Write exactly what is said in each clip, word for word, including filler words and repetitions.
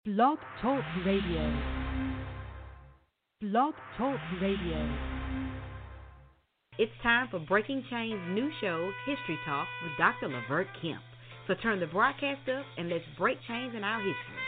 Blog Talk Radio. Blog Talk Radio. It's time for Breaking Chains' new show, History Talk, with Doctor Lavert Kemp. So turn the broadcast up and let's break chains in our history.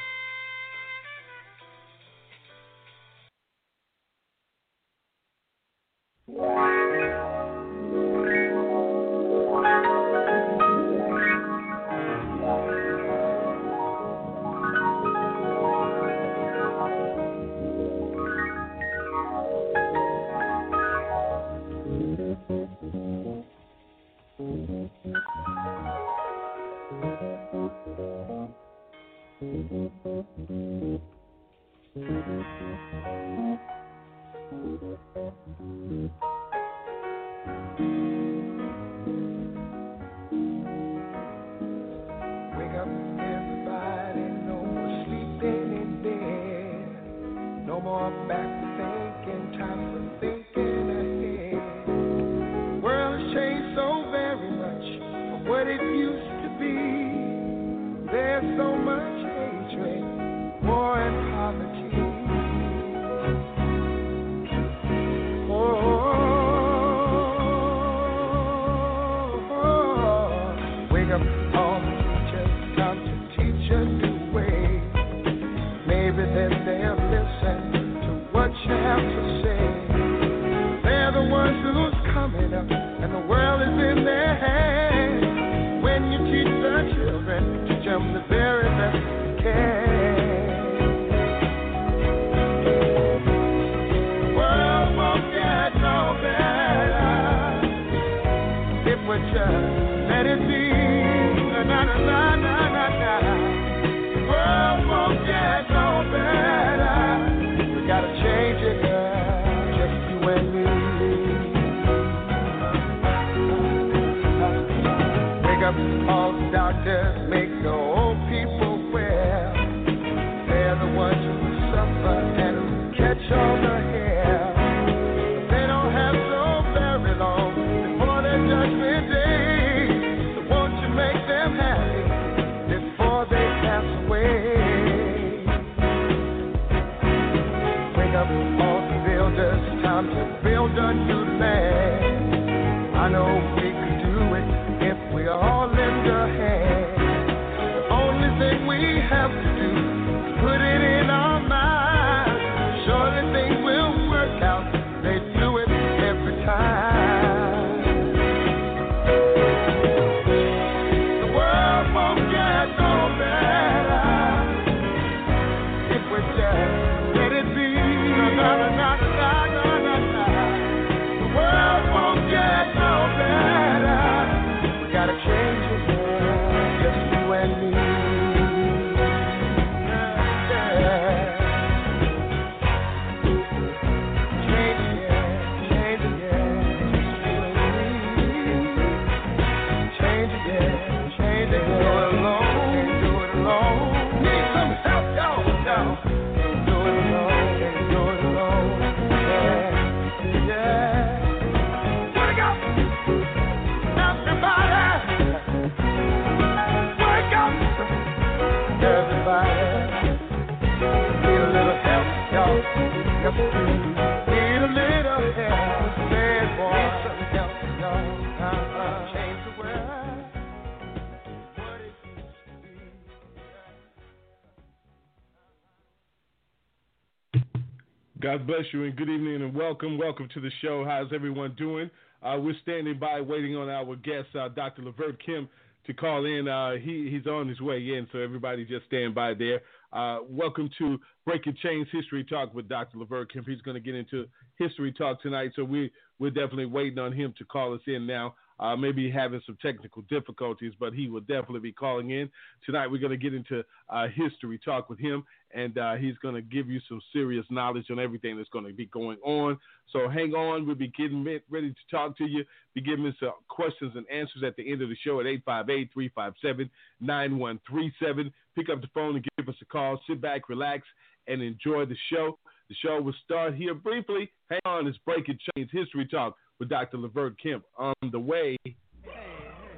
God bless you and good evening and welcome. Welcome to the show. How's everyone doing? Uh, we're standing by waiting on our guest, uh, Doctor Lavert Kemp, to call in. Uh, he, he's on his way in, so everybody just stand by there. Uh, welcome to Breaking Chains History Talk with Doctor Lavert Kemp. He's going to get into history talk tonight, so we, we're definitely waiting on him to call us in now. Uh, maybe having some technical difficulties, but he will definitely be calling in. Tonight we're going to get into uh, history talk with him, and uh, he's going to give you some serious knowledge on everything that's going to be going on. So hang on. We'll be getting ready to talk to you, be giving us uh, questions and answers at the end of the show at eight five eight, three five seven, nine one three seven. Pick up the phone and give us a call. Sit back, relax, and enjoy the show. The show will start here briefly. Hang on. It's Breaking Chains History Talk with Doctor Lavert Kemp on the way. Hey, hey, hey.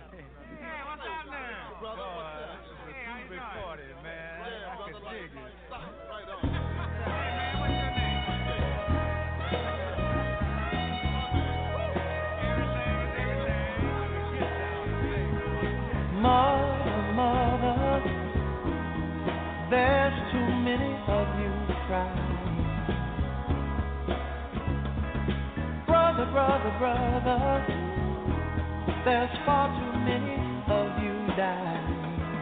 Hey, what's up now? Brother, what's up? Hey, how you doing? Man. Yeah, brother, like, There's too many of you crying. Brother, brother, brother, there's far too many of you dying.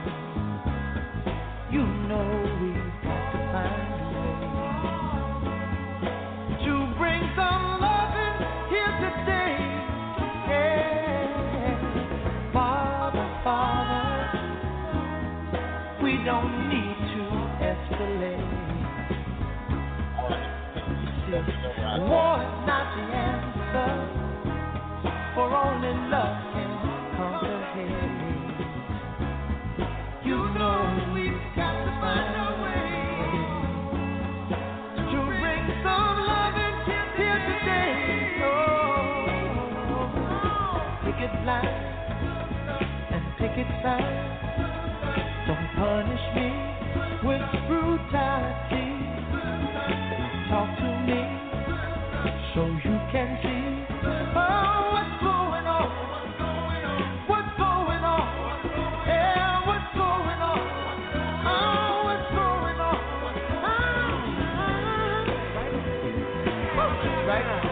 You know we've got to find a way to bring some loving here today. Yeah. Father, Father, we don't need to escalate. You see, war is not the answer, for only love can conquer hate. You know we've got to find a way to bring some loving here today. Oh, picket line and picket sign. Don't punish me with brutality. Talk to me so you can see. Oh, what's going on? What's going on? Yeah, what's going on? Oh, what's going on? Ah, right on.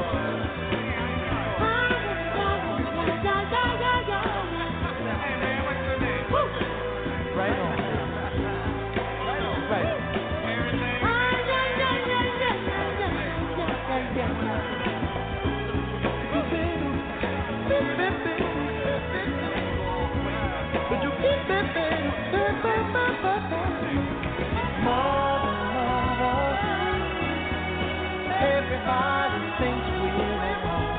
Right on. Right on. Everybody thinks we're at home.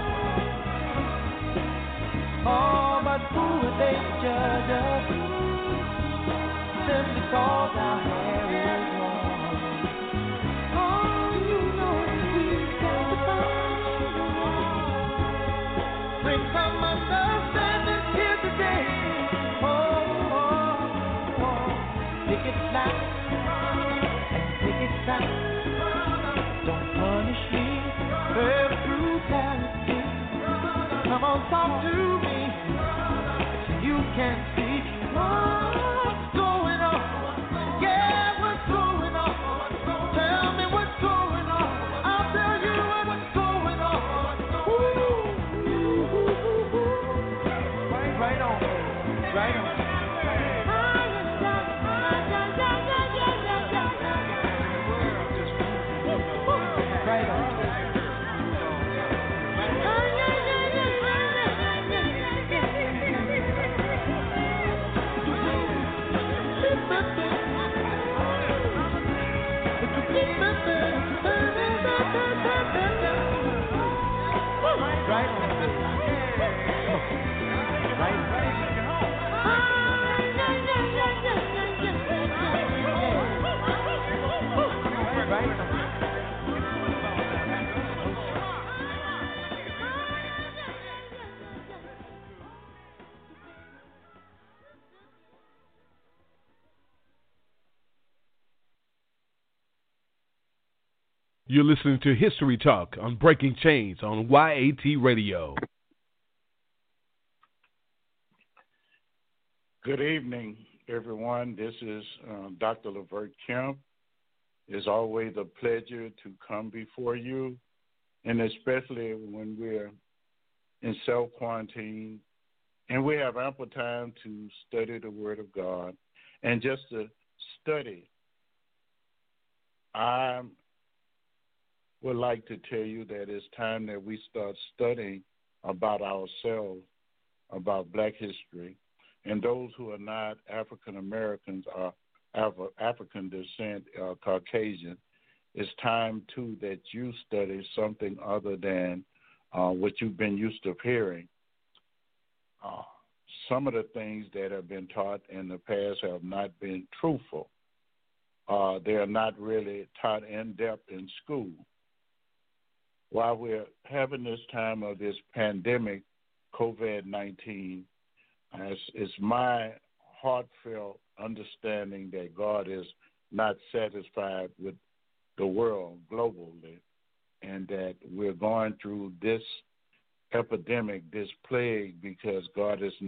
Oh, but who would they judge us? Simply cause our hair is long. Oh, you know we've got to find a way. Bring some understanding here today. Oh, oh, oh. Pick it loud and pick it sound. Don't punish me with brutality. Come on, talk to me so you can see what's going on. Yeah, what's going on? Tell me what's going on. I'll tell you what's going on. Ooh, ooh, ooh, ooh. Right on, right on. Right on. Right on. Right on. Right on. You're listening to History Talk on Breaking Chains on Y A T Radio. Good evening, everyone. This is uh, Doctor Lavert Kemp. It's always a pleasure to come before you, and especially when we're in self-quarantine and we have ample time to study the Word of God and just to study. I would like to tell you that it's time that we start studying about ourselves, about Black history, and those who are not African Americans or Af- African descent, uh, Caucasian. It's time too that you study something other than uh, what you've been used to hearing. Uh, some of the things that have been taught in the past have not been truthful. Uh, they are not really taught in depth in school. While we're having this time of this pandemic, COVID nineteen, it's, it's my heartfelt understanding that God is not satisfied with the world globally, and that we're going through this epidemic, this plague, because God is not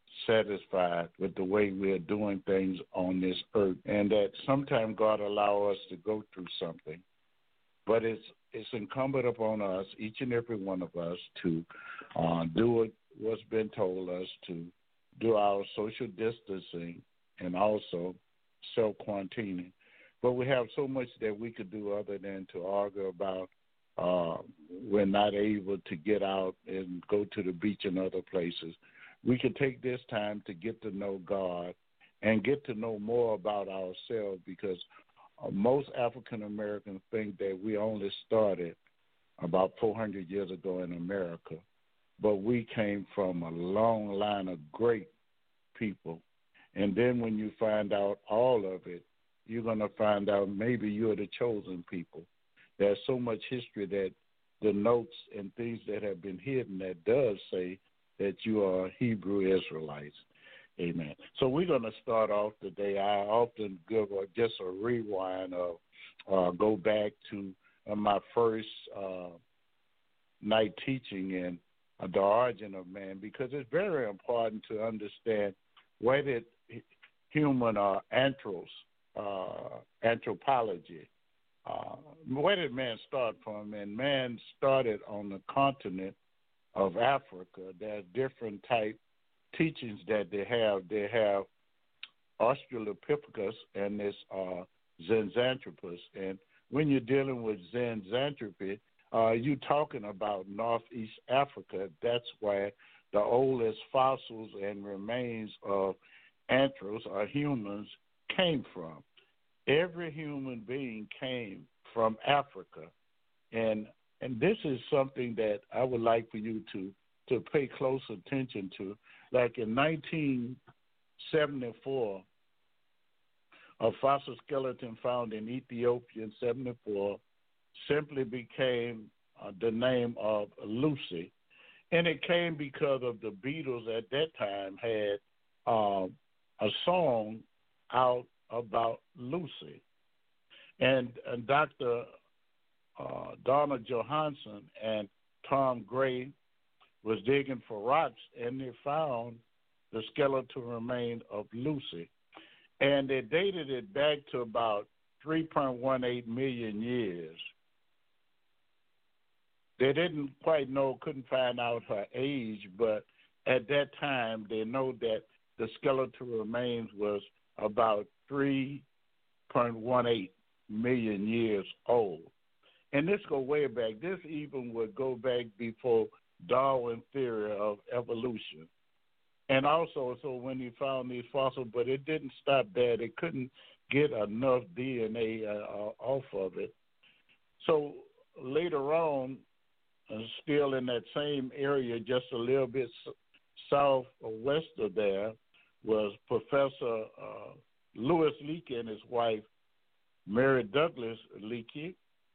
satisfied with the way we're doing things on this earth, and that sometimes God allow us to go through something. But it's it's incumbent upon us, each and every one of us, to uh, do what, what's been told us, to do our social distancing and also self-quarantining. But we have so much that we could do other than to argue about uh, we're not able to get out and go to the beach and other places. We could take this time to get to know God and get to know more about ourselves, because uh, most African Americans think that we only started about four hundred years ago in America, but we came from a long line of great people. And then when you find out all of it, you're going to find out maybe you're the chosen people. There's so much history that the notes and things that have been hidden that does say that you are Hebrew Israelites. Amen. So we're going to start off today. I often give a, just a rewind of uh, go back to uh, my first uh, night teaching in uh, the origin of man, because it's very important to understand where did human uh, anthros, uh, anthropology, uh, where did man start from? And man started on the continent of Africa. There are different type teachings that they have. They have Australopithecus and this uh, Zinjanthropus. And when you're dealing with Zinjanthropy, uh, you're talking about Northeast Africa. That's where the oldest fossils and remains of anthros or humans came from. Every human being came from Africa. And and this is something that I would like for you to, to pay close attention to. Like in nineteen seventy-four, a fossil skeleton found in Ethiopia in seventy-four simply became uh, the name of Lucy. And it came because of the Beatles at that time had uh, a song out about Lucy. And, and Doctor uh, Donna Johansson and Tom Gray was digging for rocks, and they found the skeletal remains of Lucy. And they dated it back to about three point one eight million years. They didn't quite know, couldn't find out her age, but at that time they know that the skeletal remains was about three point one eight million years old. And this go way back. This even would go back before Darwin's theory of evolution. And also, so when he found these fossils, but it didn't stop there. They couldn't get enough D N A uh, off of it. So later on, uh, still in that same area, just a little bit s- south or west of there, was Professor uh, Louis Leakey and his wife, Mary Douglas Leakey.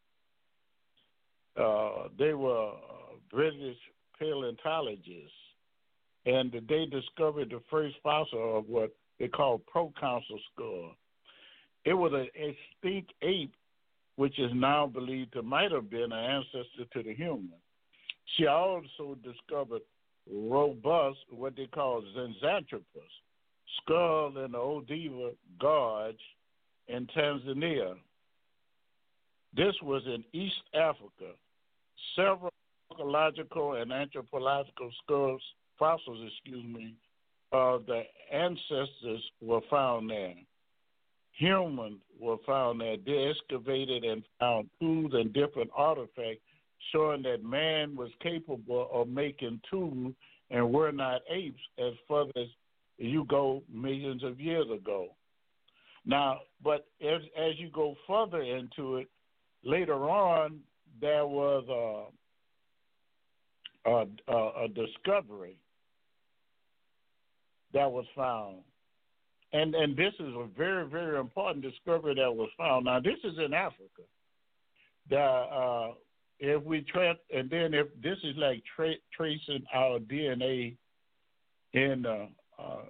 Uh, they were uh, British paleontologists, and they discovered the first fossil of what they call proconsul skull. It was an extinct ape, which is now believed to might have been an ancestor to the human. She also discovered robust, what they call Zinjanthropus, skull in the Odiva Gorge in Tanzania. This was in East Africa. Several archaeological and anthropological skulls, fossils, excuse me, of the ancestors were found there. Humans were found there. They excavated and found tools and different artifacts showing that man was capable of making tools and were not apes as far as you go millions of years ago. Now, but as, as you go further into it, later on, there was a, a, a, a discovery that was found. And and this is a very, very important discovery that was found. Now, this is in Africa. The, uh, if we tra- and then if this is like tra- tracing our D N A in uh, uh,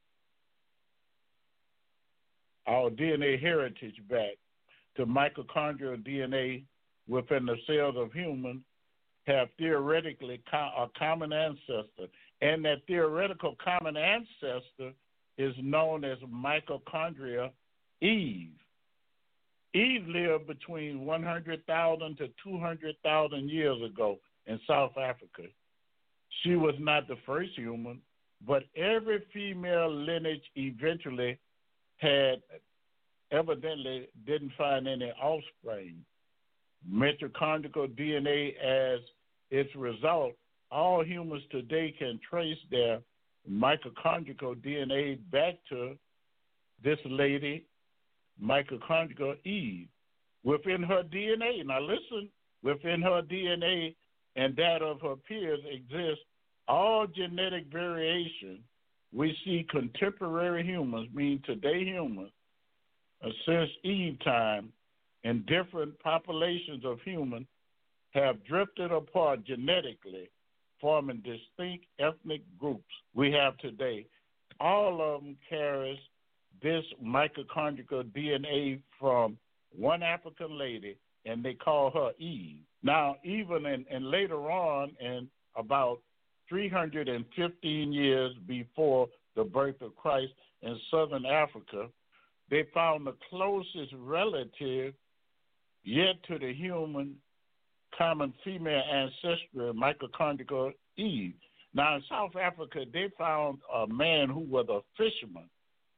our D N A heritage back to mitochondrial D N A within the cells of humans, have theoretically co- a common ancestor, and that theoretical common ancestor is known as mitochondria Eve. Eve lived between one hundred thousand to two hundred thousand years ago in South Africa. She was not the first human, but every female lineage eventually had evidently didn't find any offspring. Mitochondrial D N A as its result, all humans today can trace their mitochondrial D N A back to this lady, mitochondrial Eve. Within her D N A, now listen, within her D N A and that of her peers exists all genetic variation. We see contemporary humans, meaning today humans, uh, since Eve time, and different populations of humans have drifted apart genetically, forming distinct ethnic groups we have today. All of them carries this mitochondrial D N A from one African lady, and they call her Eve. Now, even in, and later on, in about three hundred fifteen years before the birth of Christ in southern Africa, they found the closest relative yet to the human common female ancestry, mitochondrial Eve. Now, in South Africa, they found a man who was a fisherman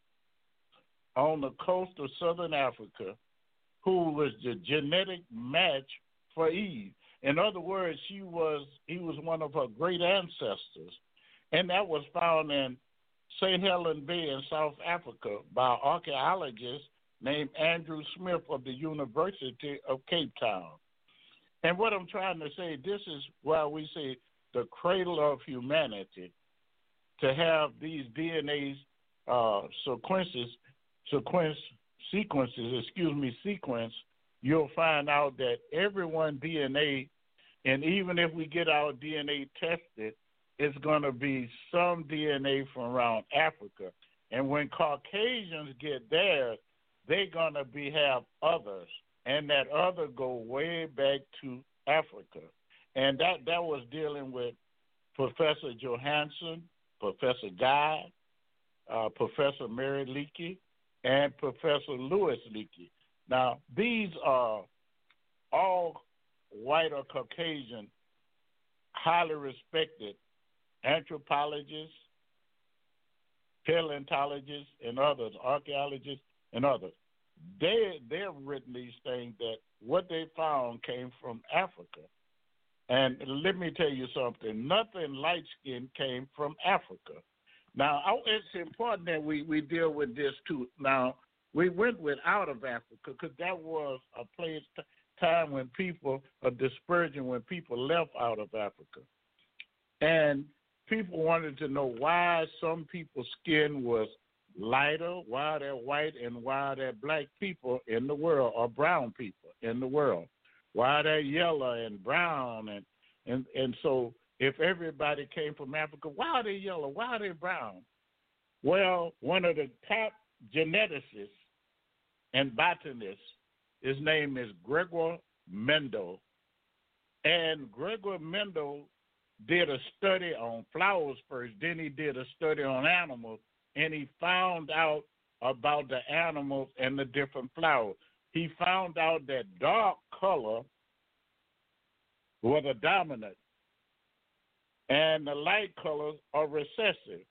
on the coast of southern Africa who was the genetic match for Eve. In other words, she was he was one of her great ancestors, and that was found in Saint Helens Bay in South Africa by an archaeologist named Andrew Smith of the University of Cape Town. And what I'm trying to say, this is why we say the cradle of humanity, to have these D N A uh, sequences, sequence, sequences, excuse me, sequence. You'll find out that everyone's D N A, and even if we get our D N A tested, it's going to be some D N A from around Africa. And when Caucasians get theirs, they're going to be have others, and that other go way back to Africa. And that, that was dealing with Professor Johansson, Professor Guy, uh, Professor Mary Leakey, and Professor Louis Leakey. Now, these are all white or Caucasian, highly respected anthropologists, paleontologists, and others, archaeologists, and others. They, they've written these things that what they found came from Africa. And let me tell you something, nothing light-skinned came from Africa. Now, it's important that we, we deal with this, too. Now, we went with out of Africa because that was a place, time when people, a dispersion when people left out of Africa. And people wanted to know why some people's skin was lighter, why they're white, and why they're black people in the world, or brown people in the world. Why they're yellow and brown. And, and, and so if everybody came from Africa, why are they yellow? Why are they brown? Well, one of the top geneticists and botanist. His name is Gregor Mendel. And Gregor Mendel did a study on flowers first, then he did a study on animals, and he found out about the animals and the different flowers. He found out that dark color was a dominant, and the light colors are recessive.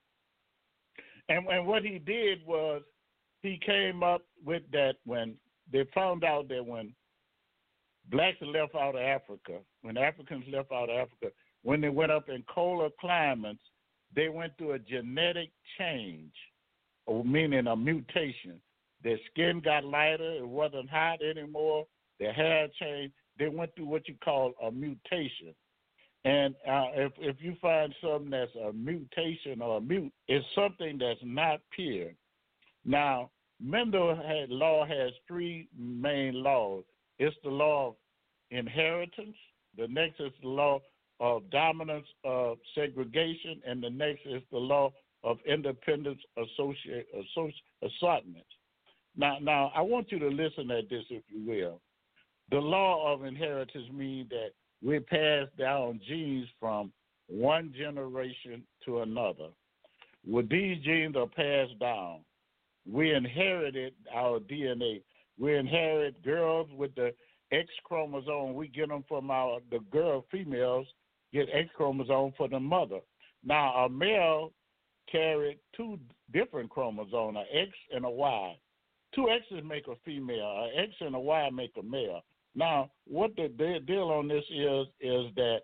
And, and what he did was he came up with that when they found out that when blacks left out of Africa, when Africans left out of Africa, when they went up in colder climates, they went through a genetic change, or meaning a mutation. Their skin got lighter, it wasn't hot anymore, their hair changed. They went through what you call a mutation. And uh, if if you find something that's a mutation or a mute, it's something that's not pure. Now, Mendel had, law has three main laws. It's the law of inheritance. The next is the law of dominance of segregation, and the next is the law of independence associate, associate, assortment. Now, now, I want you to listen at this, if you will. The law of inheritance means that we pass down genes from one generation to another. When these genes are passed down, we inherited our D N A. We inherit girls with the X chromosome. We get them from our the girl females get X chromosome for the mother. Now a male carried two different chromosomes, an X and a Y. Two X's make a female. An X and a Y make a male. Now, what the deal on this is, is that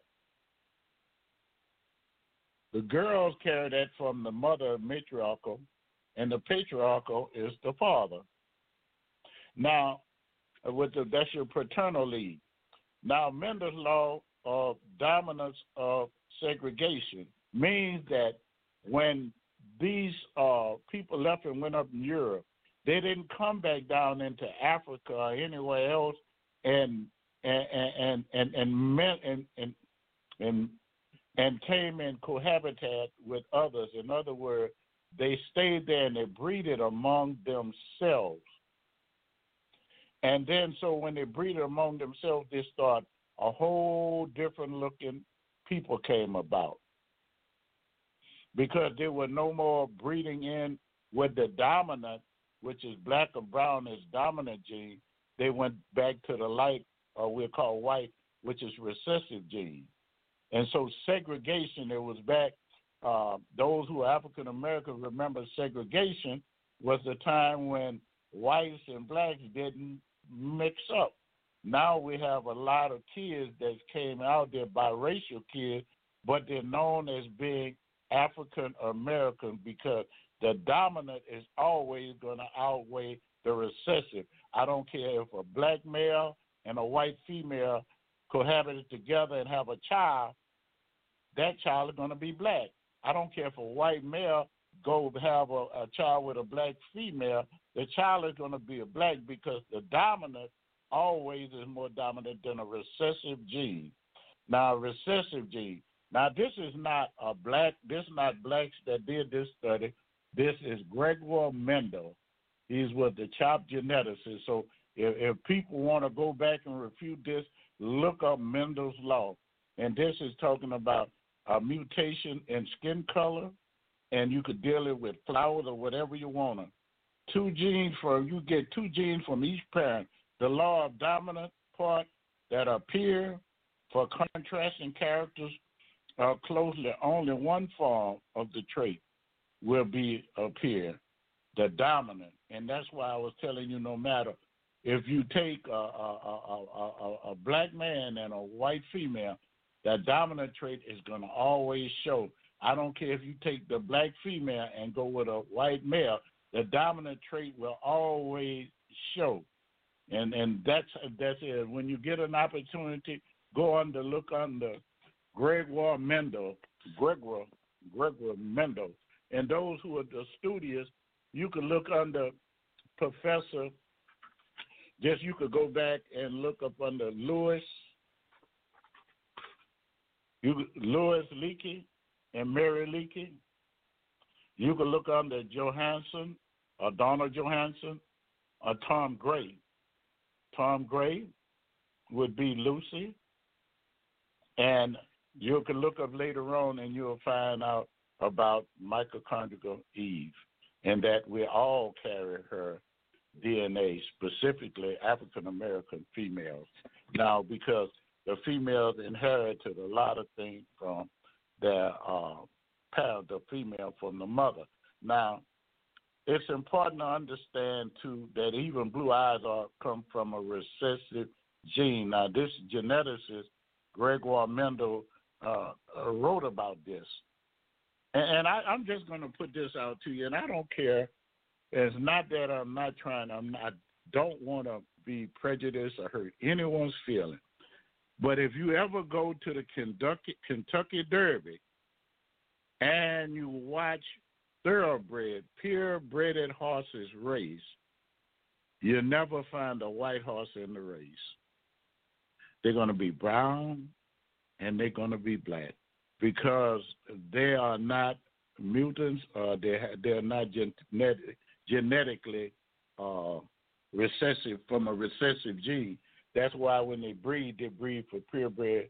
the girls carry that from the mother matriarchal, and the patriarchal is the father. Now, with the, that's your paternal lead. Now, Mendel's law of dominance of segregation means that when these uh, people left and went up in Europe, they didn't come back down into Africa or anywhere else and and and and and and and, and, and, and came in cohabitat with others. In other words, they stayed there and they breeded among themselves. And then so when they breeded among themselves, they start a whole different looking people came about. Because there were no more breeding in with the dominant, which is black or brown as dominant gene. They went back to the light, or we'll call white, which is recessive gene. And so segregation, it was back, uh, those who are African American remember segregation was the time when whites and blacks didn't mix up. Now we have a lot of kids that came out there, biracial kids, but they're known as being African American because the dominant is always going to outweigh the recessive. I don't care if a black male and a white female cohabited together and have a child, that child is going to be black. I don't care if a white male go have a, a child with a black female, the child is going to be a black because the dominant always is more dominant than a recessive gene. Now, a recessive gene. Now, this is not a black, this is not blacks that did this study. This is Gregor Mendel. He's with the CHOP geneticist. So if, if people want to go back and refute this, look up Mendel's law. And this is talking about a mutation in skin color, and you could deal it with flowers or whatever you want to. Two genes for, you get two genes from each parent. The law of dominant part that appear for contrasting characters are closely, only one form of the trait will be appear, the dominant. And that's why I was telling you, no matter if you take a, a, a, a, a black man and a white female, that dominant trait is going to always show. I don't care if you take the black female and go with a white male, the dominant trait will always show. And and that's that's it. When you get an opportunity, go under, look under Gregor Mendel, Gregor, Gregor Mendel. And those who are the studious, you could look under Professor, just you could go back and look up under Louis, you Louis Leakey and Mary Leakey. You could look under Johansson, or Donald Johansson, or Tom Gray. Tom Gray would be Lucy. And you can look up later on and you'll find out about mitochondrial Eve and that we all carry her D N A, specifically African-American females. Now, because the females inherited a lot of things from their uh, parent, the female from the mother. Now, it's important to understand, too, that even blue eyes are come from a recessive gene. Now, this geneticist, Gregor Mendel, uh, wrote about this. And, and I, I'm just going to put this out to you, and I don't care. It's not that I'm not trying. I'm not, I don't want to be prejudiced or hurt anyone's feeling. But if you ever go to the Kentucky, Kentucky Derby and you watch thoroughbred, purebred horses race, you'll never find a white horse in the race. They're going to be brown and they're going to be black because they are not mutants or they're, they're not genetic, genetically uh, recessive from a recessive gene. That's why when they breed, they breed for purebred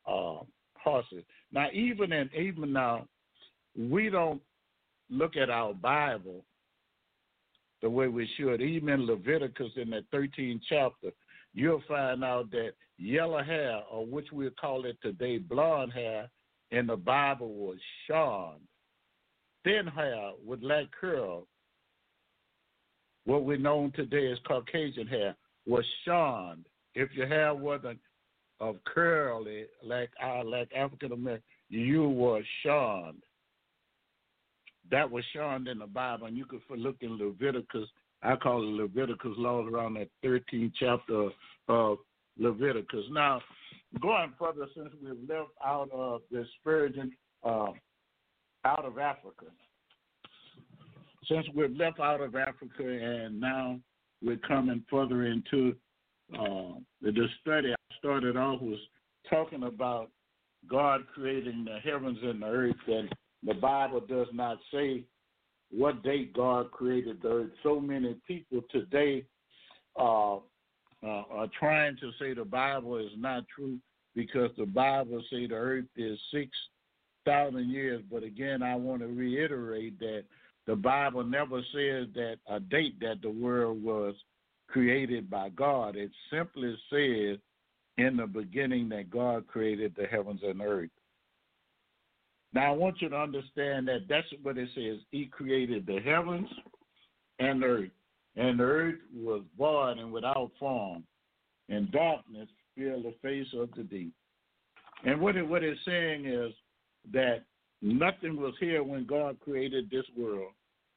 uh, horses. Now, even in even now, we don't look at our Bible the way we should. Even in Leviticus, in that thirteenth chapter, you'll find out that yellow hair, or which we'll call it today blonde hair, in the Bible was shorn. Thin hair with light curl, what we know today as Caucasian hair, was shorn. If your hair wasn't of curly like our like African American, you were shorn. That was shorn in the Bible, and you could look in Leviticus. I call it Leviticus laws around that thirteenth chapter of Leviticus. Now, going further, since we've left out of the Spurgeon, uh, out of Africa, since we've left out of Africa, and now we're coming further into uh, the, the study. I started off was talking about God creating the heavens and the earth, and the Bible does not say what date God created the earth. So many people today uh, uh, are trying to say the Bible is not true because the Bible say the earth is six thousand years. But again, I want to reiterate that the Bible never says that a date that the world was created by God. It simply says in the beginning that God created the heavens and earth. Now, I want you to understand that that's what it says. He created the heavens and the earth, and the earth was void and without form, and darkness filled the face of the deep. And what, it, what it's saying is that nothing was here when God created this world.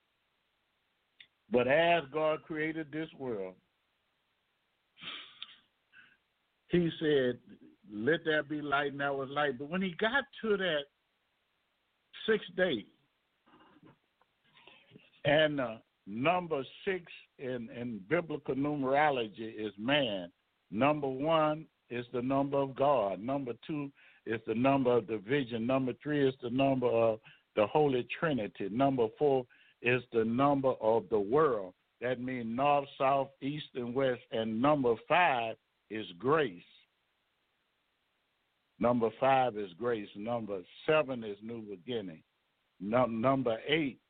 But as God created this world, he said, let there be light, and there was light. But when he got to that sixth day, and uh, number six in, in biblical numerology is man. Number one is the number of God. Number two is the number of division. Number three is the number of the Holy Trinity. Number four is the number of the world. That means north, south, east, and west. And number five is grace. Number five is grace. Number seven is new beginning. Num- number eight,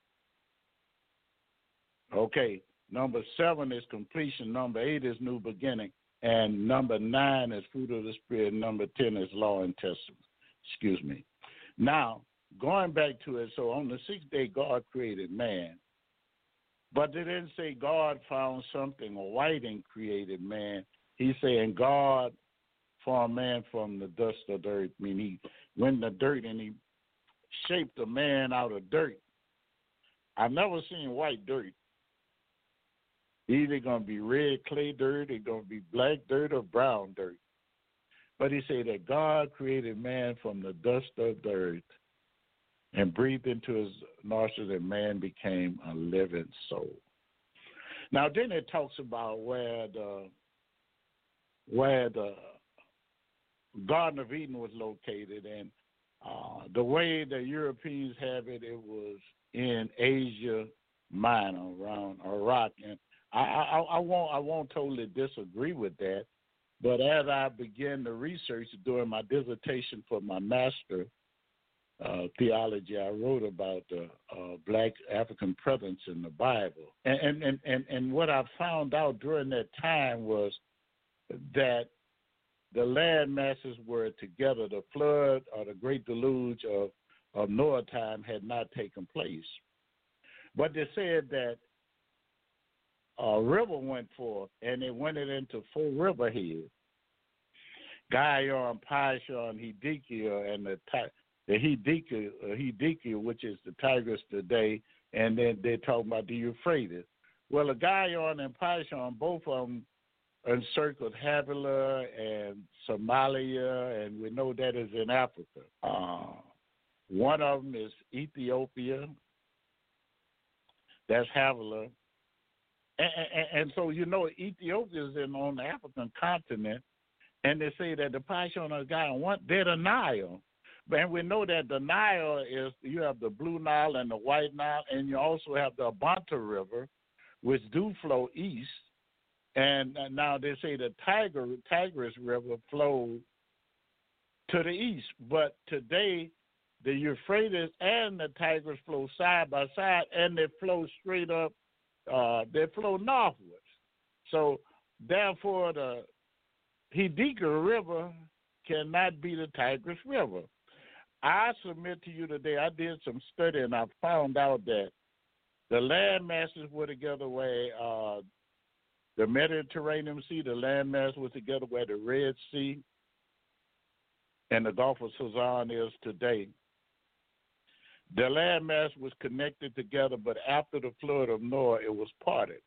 okay, number seven is completion. Number eight is new beginning. And number nine is fruit of the Spirit. Number ten is law and testament. Excuse me. Now, going back to it, so on the sixth day, God created man. But they didn't say God found something white and created man. He's saying God formed man from the dust of the earth. I mean, he went in the dirt and he shaped a man out of dirt. I've never seen white dirt. Either going to be red clay dirt, it's going to be black dirt or brown dirt. But he said that God created man from the dust of the earth and breathed into his nostrils, and man became a living soul. Now, then it talks about where the where the Garden of Eden was located, and uh, the way the Europeans have it, it was in Asia Minor, around Iraq, and I, I, I won't I won't totally disagree with that. But as I began to research during my dissertation for my master uh, theology, I wrote about the uh, black African presence in the Bible. And, and, and, and, and what I found out during that time was that the land masses were together. The flood or the great deluge of, of Noah time had not taken place. But they said that a river went forth, and it went into four riverheads: Gihon, Pishon, Hiddekel, and the the Hiddekel, uh, Hiddekel, which is the Tigris today, and then they're talking about the Euphrates. Well, the Gihon and Pishon, both of them encircled Havilah and Somalia, and we know that is in Africa. Uh, one of them is Ethiopia. That's Havilah. And, and, and so, you know, Ethiopia is in, on the African continent, and they say that the Pishon and Gihon, they're the Nile. And we know that the Nile is, you have the Blue Nile and the White Nile, and you also have the Abanta River, which do flow east. And now they say the Tiger, Tigris River flows to the east. But today, the Euphrates and the Tigris flow side by side, and they flow straight up. Uh, they flow northwards. So, therefore, the Hidika River cannot be the Tigris River. I submit to you today, I did some study, and I found out that the land masses were together where uh, the Mediterranean Sea, the land mass was together where the Red Sea and the Gulf of Sudan is today. The land mass was connected together, but after the flood of Noah, it was parted.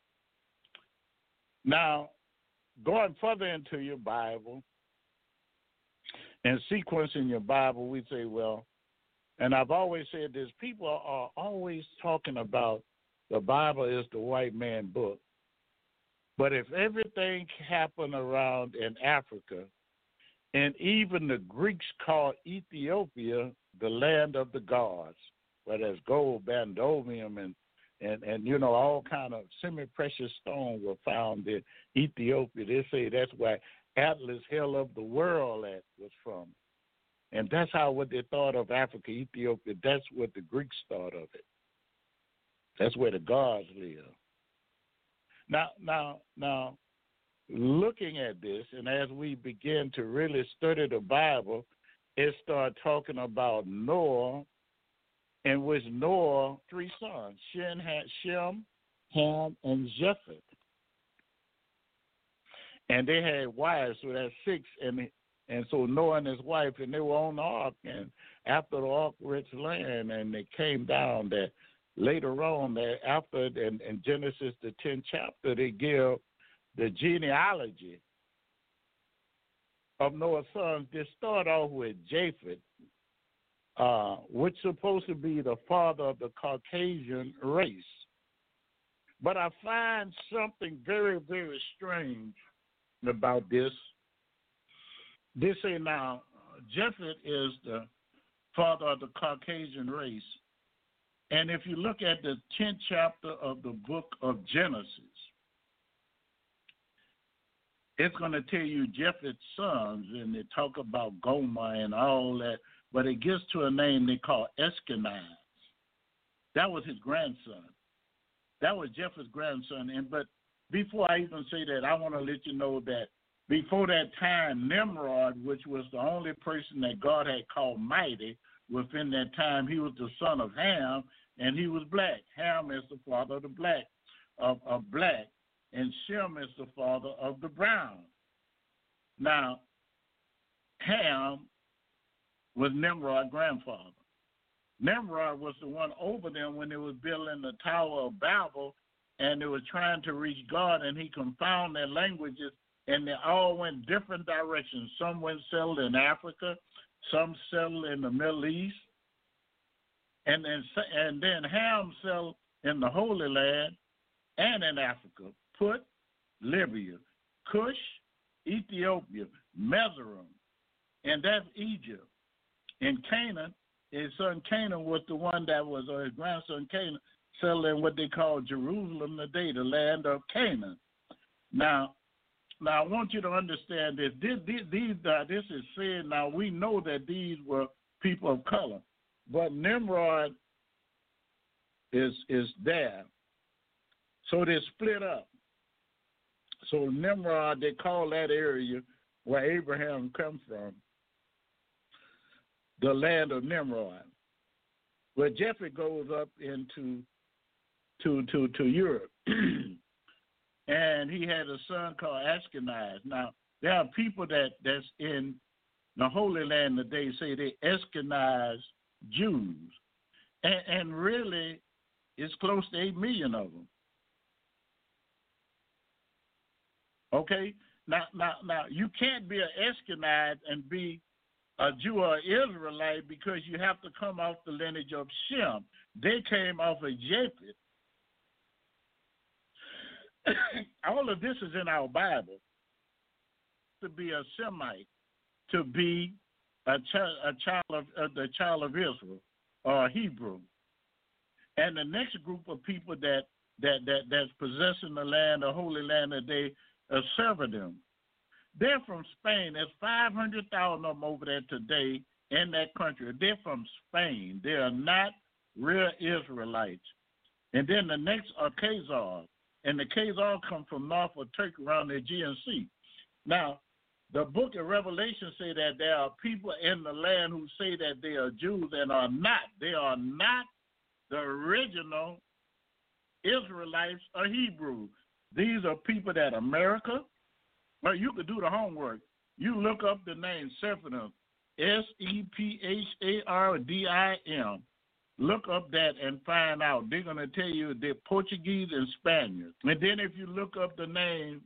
Now, going further into your Bible and sequencing your Bible, we say, well, and I've always said this, people are always talking about the Bible is the white man book. But if everything happened around in Africa, and even the Greeks called Ethiopia the land of the gods, where there's gold, bandoleum, and, and, and you know, all kind of semi-precious stones were found in Ethiopia. They say that's where Atlas, hell of the world, at was from. And that's how what they thought of Africa, Ethiopia. That's what the Greeks thought of it. That's where the gods live. Now, now, now, looking at this, and as we begin to really study the Bible, it started talking about Noah, in which Noah, three sons, Shem, Shem, Ham, and Japheth. And they had wives, so that's six, and and so Noah and his wife, and they were on the ark, and after the ark reached land, and they came down there. Later on, that after in, in Genesis the tenth chapter, they give the genealogy of Noah's sons. They start off with Japheth, uh, which is supposed to be the father of the Caucasian race. But I find something very, very strange about this. They say now, Japheth is the father of the Caucasian race. And if you look at the tenth chapter of the book of Genesis, it's going to tell you Japheth's sons, and they talk about Gomer and all that, but it gets to a name they call Ashkenaz. That was his grandson. That was Japheth's grandson. And but before I even say that, I want to let you know that before that time, Nimrod, which was the only person that God had called mighty, within that time, he was the son of Ham, and he was black. Ham is the father of the black, of, of black, and Shem is the father of the brown. Now, Ham was Nimrod's grandfather. Nimrod was the one over them when they was building the Tower of Babel, and they were trying to reach God, and he confounded their languages, and they all went different directions. Some went settled in Africa, some settled in the Middle East, and then and then Ham settled in the Holy Land and in Africa. Put, Libya, Cush, Ethiopia, Mesrim, and that's Egypt. And Canaan, his son Canaan was the one that was, or his grandson Canaan, settled in what they call Jerusalem today, the land of Canaan. Now, now I want you to understand this. This, this, these, uh, this is said. Now we know that these were people of color, but Nimrod is is there. So they split up. So Nimrod, they call that area where Abraham comes from the land of Nimrod. Where Japheth goes up into to to to Europe. And he had a son called Ashkenaz. Now, there are people that, that's in the Holy Land today say they Ashkenaz Jews. And, and really, it's close to eight million of them. Okay? Now, now, now you can't be an Ashkenaz and be a Jew or Israelite because you have to come off the lineage of Shem. They came off of Japheth. All of this is in our Bible. To be a Semite, to be a, ch- a child of uh, the child of Israel or Hebrew, and the next group of people that that that that's possessing the land, the Holy Land, that they are serving them. They're from Spain. There's five hundred thousand of them over there today in that country. They're from Spain. They are not real Israelites. And then the next are Khazars. And the Khazars come from north of Turkey around the Aegean Sea. Now, the book of Revelation say that there are people in the land who say that they are Jews and are not. They are not the original Israelites or Hebrews. These are people that America, well, you could do the homework. You look up the name Sephardim, S E P H A R D I M. Look up that and find out. They're going to tell you they're Portuguese and Spaniards. And then if you look up the name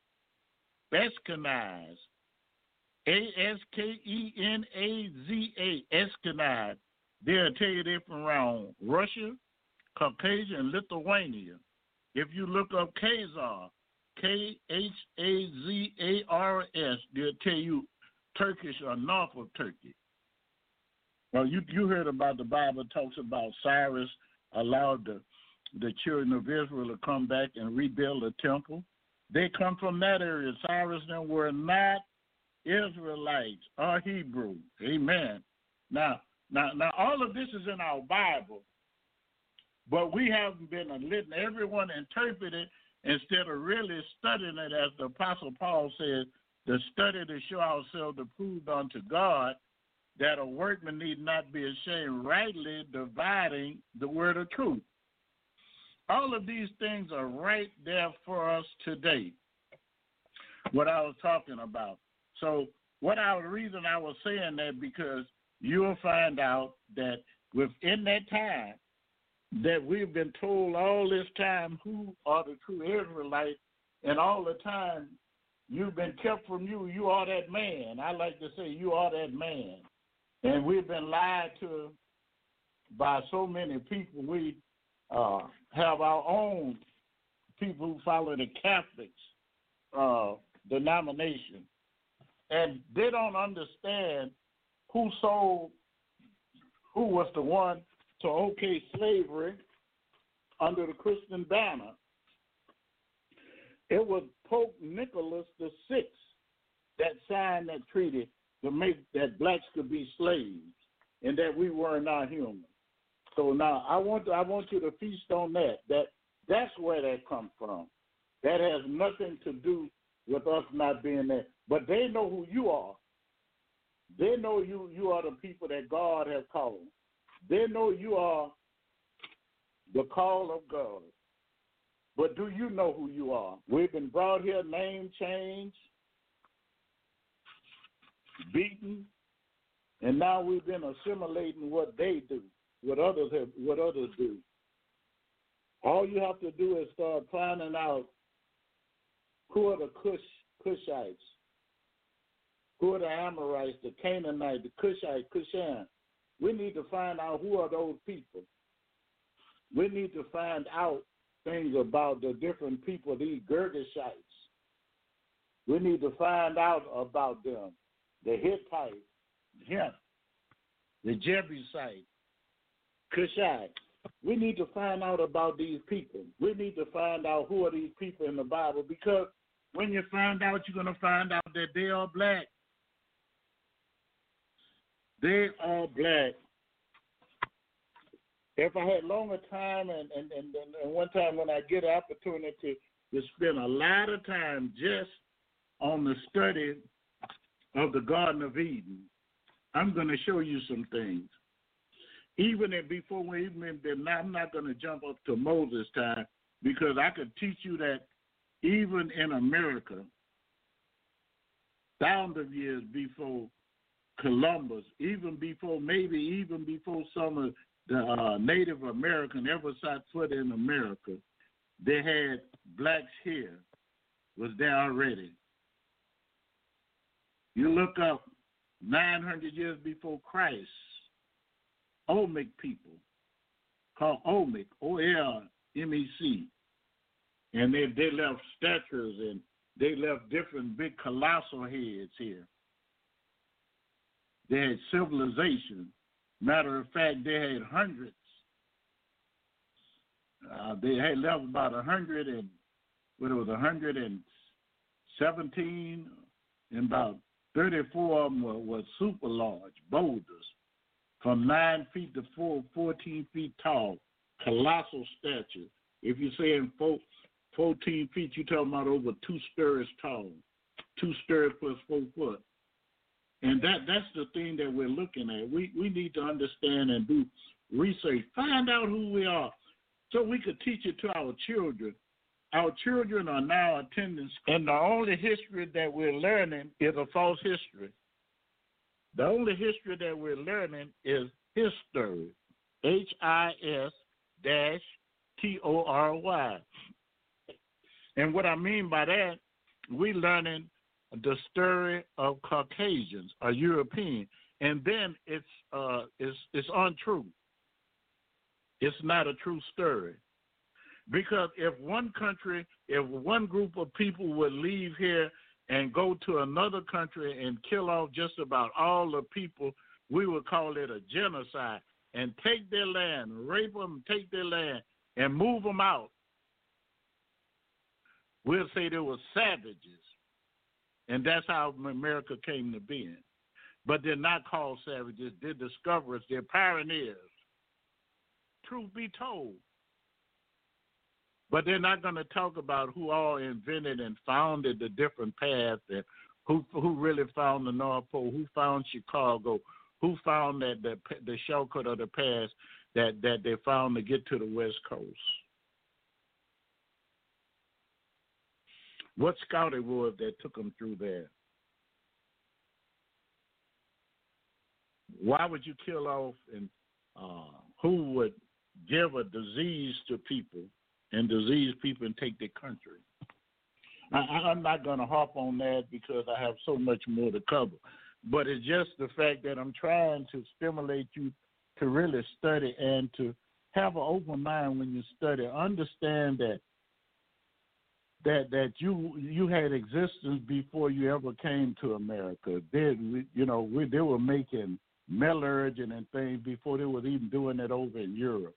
Ashkenaz, A S K E N A Z A, Ashkenaz, they'll tell you they're from around Russia, Caucasia, and Lithuania. If you look up Khazar, K H A Z A R S, they'll tell you Turkish or north of Turkey. Well, you you heard about the Bible talks about Cyrus allowed the, the children of Israel to come back and rebuild the temple. They come from that area. Cyrus and them were not Israelites or Hebrew. Amen. Now, now, now, all of this is in our Bible, but we haven't been letting everyone interpret it instead of really studying it, as the Apostle Paul said, to study to show ourselves approved unto God, that a workman need not be ashamed, rightly dividing the word of truth. All of these things are right there for us today, what I was talking about. So what I was, the reason I was saying that, because you'll find out that within that time that we've been told all this time who are the true Israelites, and all the time you've been kept from you, you are that man. I like to say you are that man. And we've been lied to by so many people. We uh, have our own people who follow the Catholics uh, denomination. And they don't understand who sold, who was the one to okay slavery under the Christian banner. It was Pope Nicholas the Sixth that signed that treaty to make that blacks could be slaves and that we were not human. So now I want to, I want you to feast on that. That that's where that comes from. That has nothing to do with us not being there. But they know who you are. They know you you are the people that God has called. They know you are the call of God. But do you know who you are? We've been brought here, name changed, beaten, and now we've been assimilating what they do, what others have, what others do. All you have to do is start finding out who are the Cush, Cushites, who are the Amorites, the Canaanites, the Cushite, Cushan. We need to find out who are those people. We need to find out things about the different people, these Girgashites. We need to find out about them. The Hittite, him, the Jebusite, Cushite. We need to find out about these people. We need to find out who are these people in the Bible, because when you find out, you're going to find out that they are black. They are black. If I had longer time, and, and, and, and one time when I get an opportunity to, to spend a lot of time just on the study of the Garden of Eden, I'm going to show you some things. Even if before we even been, I'm not going to jump up to Moses' time, because I could teach you that even in America, thousands of years before Columbus, even before, maybe even before some of the uh, Native American ever set foot in America, they had blacks here, was there already. You look up nine hundred years before Christ, Olmec people, called Olmec, O L M E C, and they, they left statues and they left different big colossal heads here. They had civilization. Matter of fact, they had hundreds. Uh, they had left about a hundred and what it was, a hundred and seventeen and about thirty-four of them were, were super large boulders, from nine feet to four, fourteen feet tall, colossal stature. If you're saying four, fourteen feet, you're talking about over two stories tall, two stories plus four foot. And that that's the thing that we're looking at. We we need to understand and do research, find out who we are, so we could teach it to our children. Our children are now attending school, and the only history that we're learning is a false history. The only history that we're learning is history, H I S dash T O R Y. And what I mean by that, we're learning the story of Caucasians or European, and then it's uh it's it's untrue. It's not a true story. Because if one country, if one group of people would leave here and go to another country and kill off just about all the people, we would call it a genocide, and take their land, rape them, take their land, and move them out. We'll say they were savages. And that's how America came to be. But they're not called savages. They're discoverers. They're pioneers. Truth be told. But they're not going to talk about who all invented and founded the different paths, and who who really found the North Pole, who found Chicago, who found that the the shortcut of the path that, that they found to get to the West Coast. What scouting was that took them through there? Why would you kill off and uh, who would give a disease to people and disease people and take their country? I, I'm not going to harp on that because I have so much more to cover. But it's just the fact that I'm trying to stimulate you to really study and to have an open mind when you study. Understand that that that you you had existence before you ever came to America. Then you know we, they were making metallurgy and things before they were even doing it over in Europe,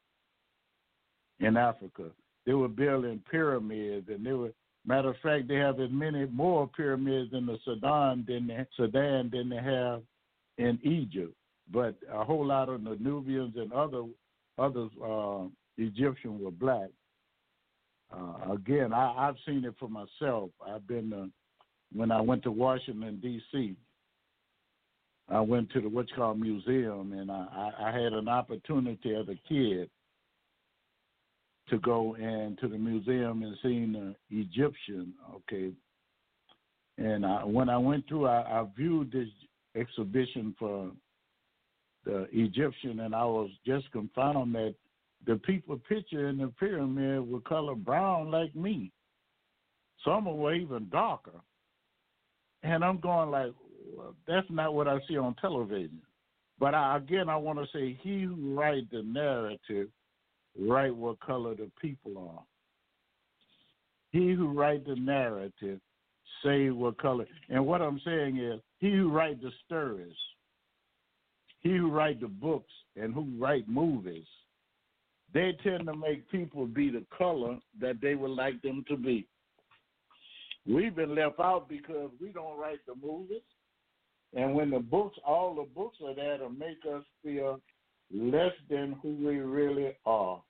in Africa. They were building pyramids, and they were matter of fact they have as many more pyramids in the Sudan than they, Sudan than they have in Egypt. But a whole lot of the Nubians and other other uh, Egyptians were black. Uh, again, I, I've seen it for myself. I've been, uh, when I went to Washington, D C, I went to the what's called museum, and I, I had an opportunity as a kid to go into the museum and see the Egyptian, okay. And I, when I went through, I, I viewed this exhibition for the Egyptian, and I was just confounded that the people pictured in the pyramid were colored brown like me. Some were even darker. And I'm going like, well, that's not what I see on television. But I, again, I want to say, he who writes the narrative write what color the people are. He who writes the narrative say what color. And what I'm saying is, he who writes the stories, he who writes the books, and who write movies, they tend to make people be the color that they would like them to be. We've been left out because we don't write the movies. And when the books, all the books are there to make us feel less than who we really are.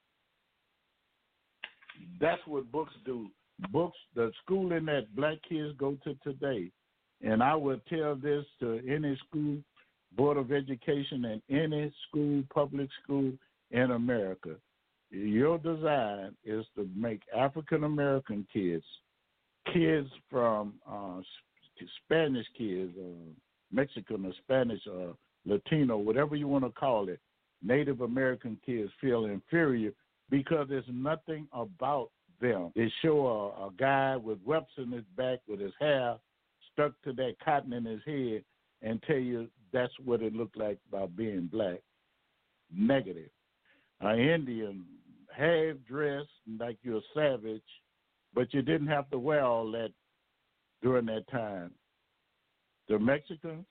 That's what books do. Books, the schooling that black kids go to today, and I would tell this to any school, Board of Education, and any school, public school in America. Your design is to make African-American kids, kids from uh, Spanish kids, uh, Mexican or Spanish or Latino, whatever you want to call it, Native American kids feel inferior because there's nothing about them. They show a, a guy with webs in his back with his hair stuck to that cotton in his head and tell you that's what it looked like about being black. Negative. An Indian, half dressed like you're a savage, but you didn't have to wear all that during that time. The Mexicans,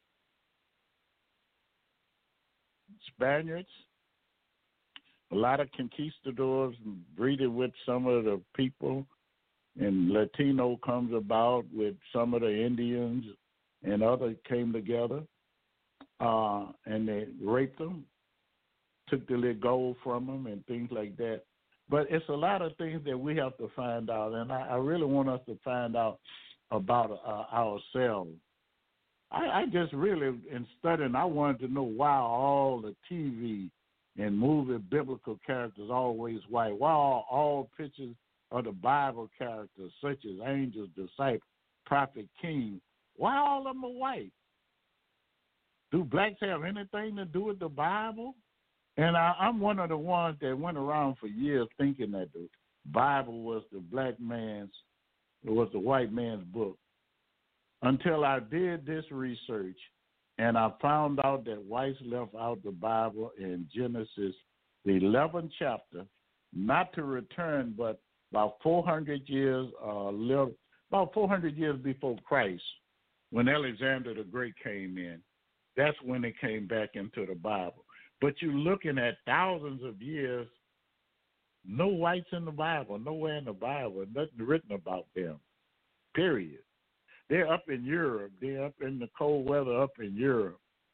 Spaniards, a lot of conquistadors breeded with some of the people, and Latino comes about with some of the Indians, and others came together, uh, and they raped them, took the little gold from them, and things like that. But it's a lot of things that we have to find out, and I, I really want us to find out about uh, ourselves. I, I just really, in studying, I wanted to know why all the T V and movie biblical characters always white. Why are all pictures of the Bible characters, such as angels, disciples, prophet, king, why all of them are white? Do blacks have anything to do with the Bible? And I, I'm one of the ones that went around for years thinking that the Bible was the black man's, it was the white man's book, until I did this research and I found out that whites left out the Bible in Genesis, the eleventh chapter, not to return, but about four hundred years, uh, little, about four hundred years before Christ, when Alexander the Great came in. That's when it came back into the Bible. But you're looking at thousands of years, no whites in the Bible, nowhere in the Bible, nothing written about them, period. They're up in Europe. They're up in the cold weather up in Europe.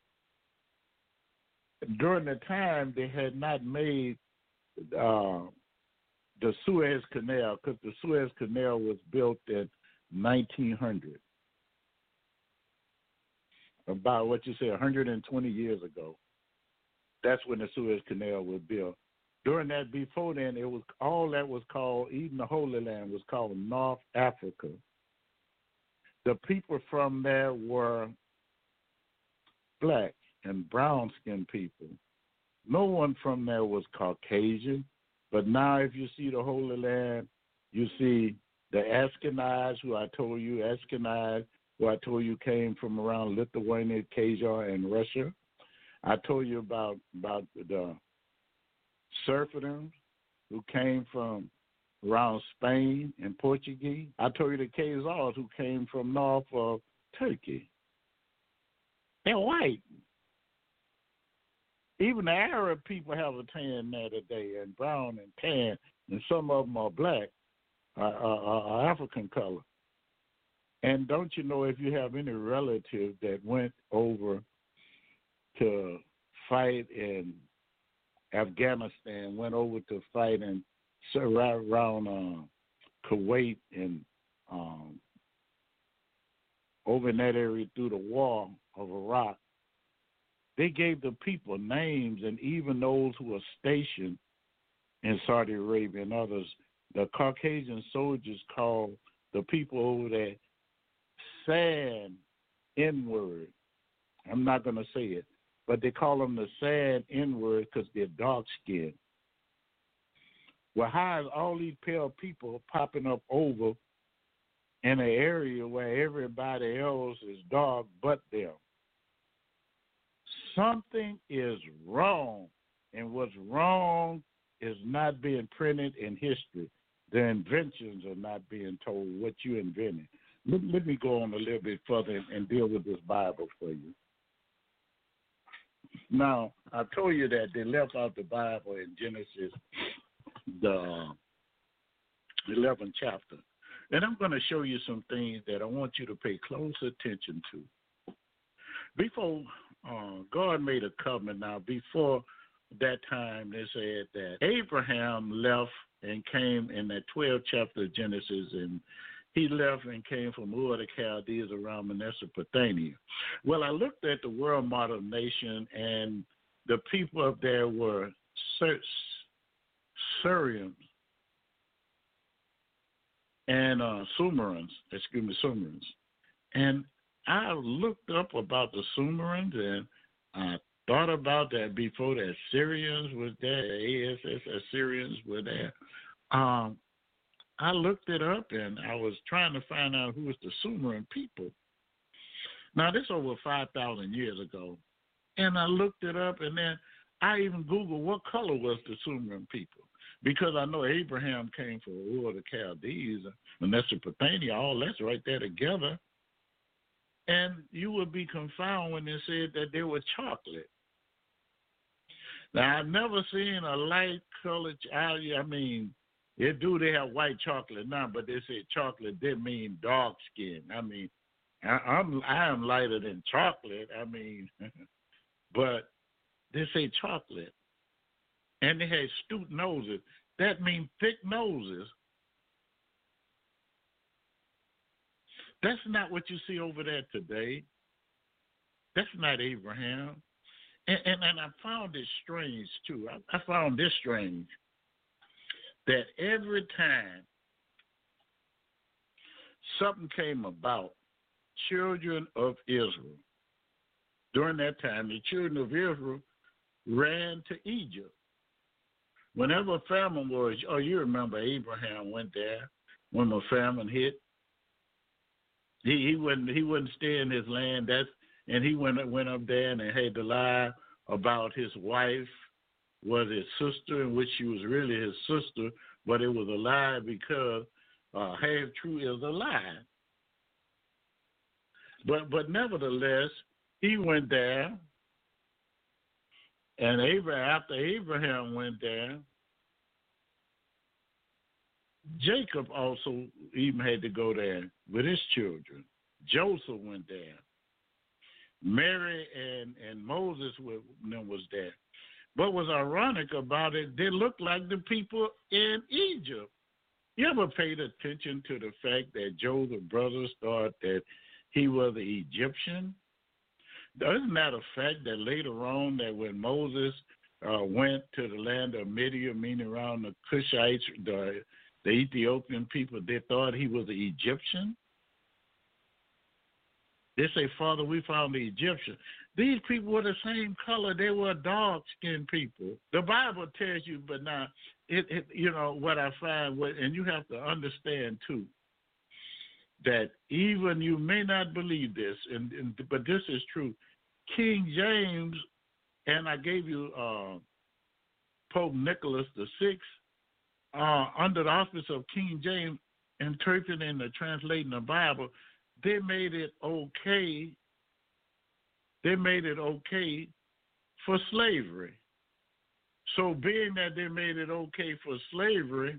During the time, they had not made uh, the Suez Canal, because the Suez Canal was built in nineteen hundred. About what you say, one hundred twenty years ago. That's when the Suez Canal was built. During that, before then, it was all that was called, even the Holy Land was called North Africa. The people from there were black and brown-skinned people. No one from there was Caucasian. But now if you see the Holy Land, you see the Ashkenaz, who I told you, Ashkenaz, who I told you came from around Lithuania, Khazar, and Russia. I told you about, about the Serfdom, who came from around Spain and Portuguese. I told you the Khazars, who came from north of Turkey. They're white. Even the Arab people have a tan there today, and brown and tan, and some of them are black, uh, are, are African color. And don't you know, if you have any relative that went over to fight in Afghanistan, went over to fight in right around uh, Kuwait and um, over in that area through the war of Iraq, they gave the people names, and even those who were stationed in Saudi Arabia and others, the Caucasian soldiers called the people over there sad N-word. I'm not going to say it, but they call them the sad N-word because they're dark-skinned. Well, how is all these pale people popping up over in an area where everybody else is dark but them? Something is wrong, and what's wrong is not being printed in history. The inventions are not being told what you invented. Let, let me go on a little bit further and, and deal with this Bible for you. Now, I told you that they left out the Bible in Genesis, the eleventh chapter. And I'm going to show you some things that I want you to pay close attention to. Before uh, God made a covenant, now before that time, they said that Abraham left and came in that twelfth chapter of Genesis, and he left and came from Ur the Chaldees around Mesopotamia. Well, I looked at the world model nation, and the people up there were Syr- Syrians and uh, Sumerians, excuse me, Sumerians. And I looked up about the Sumerians, and I thought about that before the Assyrians was there, A S S Assyrians were there. Um, I looked it up, and I was trying to find out who was the Sumerian people. Now, this over five thousand years ago. And I looked it up, and then I even Googled what color was the Sumerian people. Because I know Abraham came from Ur the Chaldees, and Mesopotamia, all that's right there together. And you would be confounded when they said that they were chocolate. Now, I've never seen a light colored, I mean, they do, they have white chocolate now, but they say chocolate, they mean dark skin. I mean, I, I'm I am lighter than chocolate. I mean, but they say chocolate, and they had stoop noses. That means thick noses. That's not what you see over there today. That's not Abraham. And, and, and I found it strange, too. I, I found this strange, that every time something came about, children of Israel, during that time, the children of Israel ran to Egypt. Whenever a famine was, oh, you remember Abraham went there when the famine hit. He he wouldn't he wouldn't stay in his land. That's and he went went up there and had to lie about his wife was his sister, in which she was really his sister, but it was a lie because uh, half true is a lie. But but nevertheless, he went there, and Abraham after Abraham went there, Jacob also even had to go there with his children. Joseph went there. Mary and, and Moses were, was there. What was ironic about it, they looked like the people in Egypt. You ever paid attention to the fact that Joseph's brothers thought that he was an Egyptian? Isn't that a fact that later on that when Moses uh, went to the land of Midian, meaning around the Cushites, the The Ethiopian people, they thought he was an Egyptian. They say, Father, we found the Egyptian. These people were the same color. They were dark-skinned people. The Bible tells you, but now, it, it, you know, what I find, and you have to understand, too, that even you may not believe this, and, and but this is true. King James, and I gave you uh, Pope Nicholas the Sixth, Uh, under the auspice of King James, interpreting and translating the Bible, they made it okay. They made it okay for slavery. So, being that they made it okay for slavery,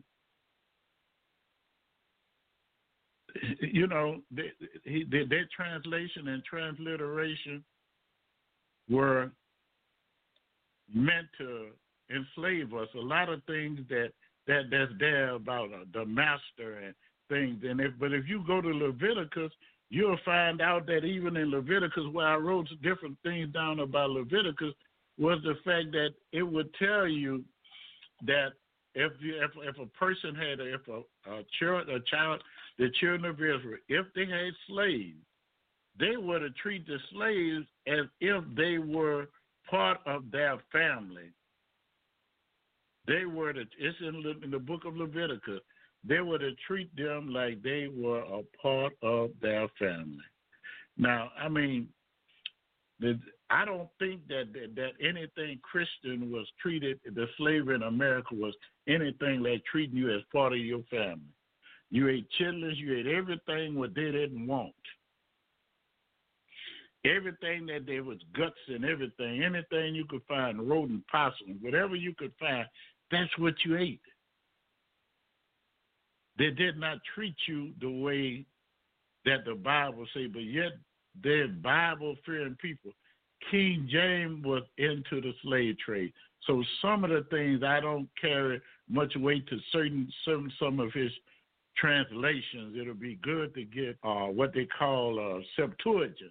you know, they, he, they, their translation and transliteration were meant to enslave us. A lot of things that That that's there about uh, the master and things. And if but if you go to Leviticus, you'll find out that even in Leviticus, where I wrote different things down about Leviticus, was the fact that it would tell you that if you, if if a person had a, if a, a child a child the children of Israel, if they had slaves, they were to treat the slaves as if they were part of their family. They were to, it's in, in the book of Leviticus, they were to treat them like they were a part of their family. Now, I mean, the, I don't think that, that that anything Christian was treated, the slavery in America was anything like treating you as part of your family. You ate chitlins, you ate everything what they didn't want. Everything that there was guts and everything, anything you could find, rodent, possum, whatever you could find, that's what you ate. They did not treat you the way that the Bible say, but yet they're Bible-fearing people. King James was into the slave trade. So some of the things I don't carry much weight to certain, certain some of his translations. It'll be good to get uh, what they call uh, Septuagint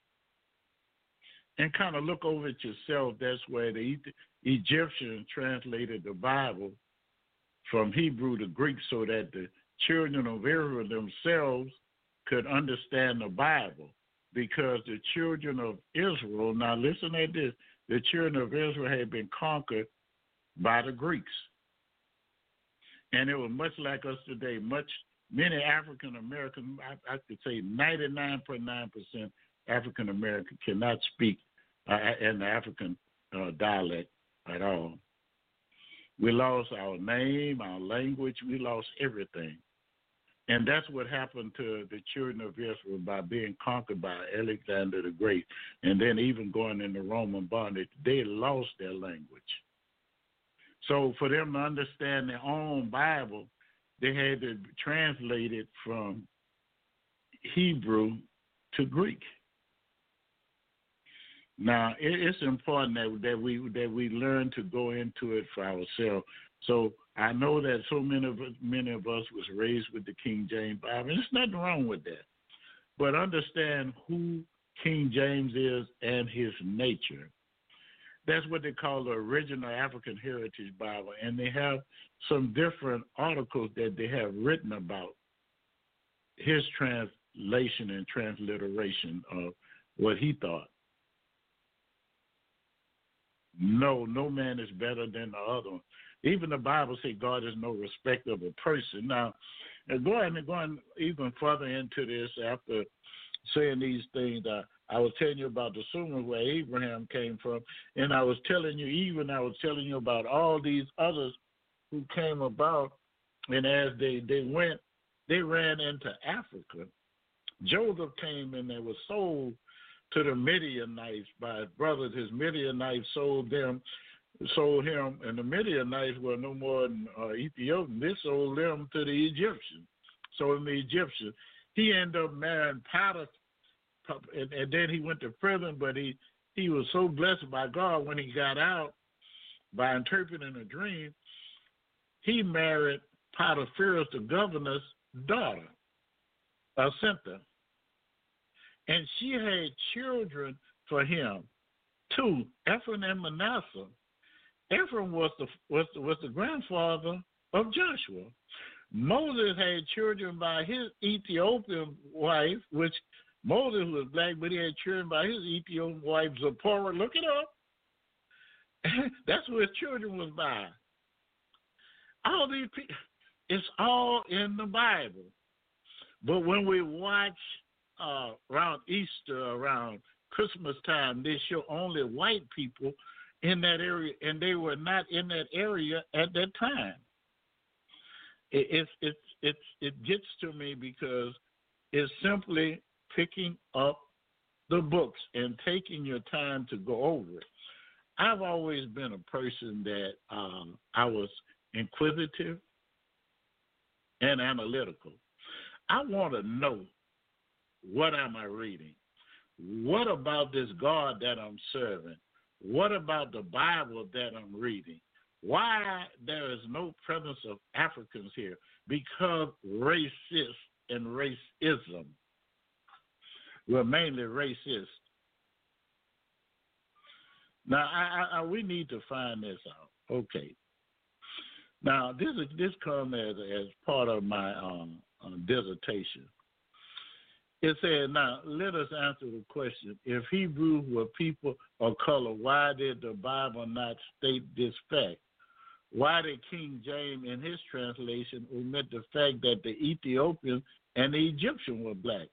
and kind of look over it yourself. That's where the Egyptians translated the Bible from Hebrew to Greek so that the children of Israel themselves could understand the Bible. Because the children of Israel, now listen at this, the children of Israel had been conquered by the Greeks. And it was much like us today. Much many African American, I, I could say ninety-nine point nine percent African American cannot speak uh, in the African uh, dialect at all. We lost our name, our language, we lost everything. And that's what happened to the children of Israel by being conquered by Alexander the Great, and then even going into Roman bondage. They lost their language. So for them to understand their own Bible, they had to translate it from Hebrew to Greek. Now, it, it's important that, that we that we learn to go into it for ourselves. So I know that so many of us, many of us was raised with the King James Bible, and there's nothing wrong with that. But understand who King James is and his nature. That's what they call the original African Heritage Bible, and they have some different articles that they have written about his translation and transliteration of what he thought. No, no man is better than the other. Even the Bible says God is no respecter of a person. Now, going and going even further into this, after saying these things, uh, I was telling you about the Sumer where Abraham came from, and I was telling you, even I was telling you about all these others who came about, and as they, they went, they ran into Africa. Joseph came and they was sold to the Midianites by his brothers. His Midianites sold them, sold him, and the Midianites were no more than uh, Ethiopian. They sold them to the Egyptians. Sold them the Egyptians. He ended up marrying Potiphar, and, and then he went to prison, but he, he was so blessed by God when he got out by interpreting a dream. He married Potiphar's, the governor's daughter, Asintha. And she had children for him, two, Ephraim and Manasseh. Ephraim was the was the, was the grandfather of Joshua. Moses had children by his Ethiopian wife, which Moses was black, but he had children by his Ethiopian wife, Zipporah. Look it up. That's who his children was by. All these people, it's all in the Bible. But when we watch Uh, around Easter, around Christmas time, they show only white people in that area, and they were not in that area at that time. It it it it, it gets to me because it's simply picking up the books and taking your time to go over it. I've always been a person that um, I was inquisitive and analytical. I want to know, what am I reading? What about this God that I'm serving? What about the Bible that I'm reading? Why there is no presence of Africans here? Because racist and racism. We're mainly racist. Now, I, I, we need to find this out. Okay. Now, this is, this comes as, as part of my um, uh, dissertation. It said, now, let us answer the question. If Hebrews were people of color, why did the Bible not state this fact? Why did King James in his translation omit the fact that the Ethiopian and the Egyptian were black?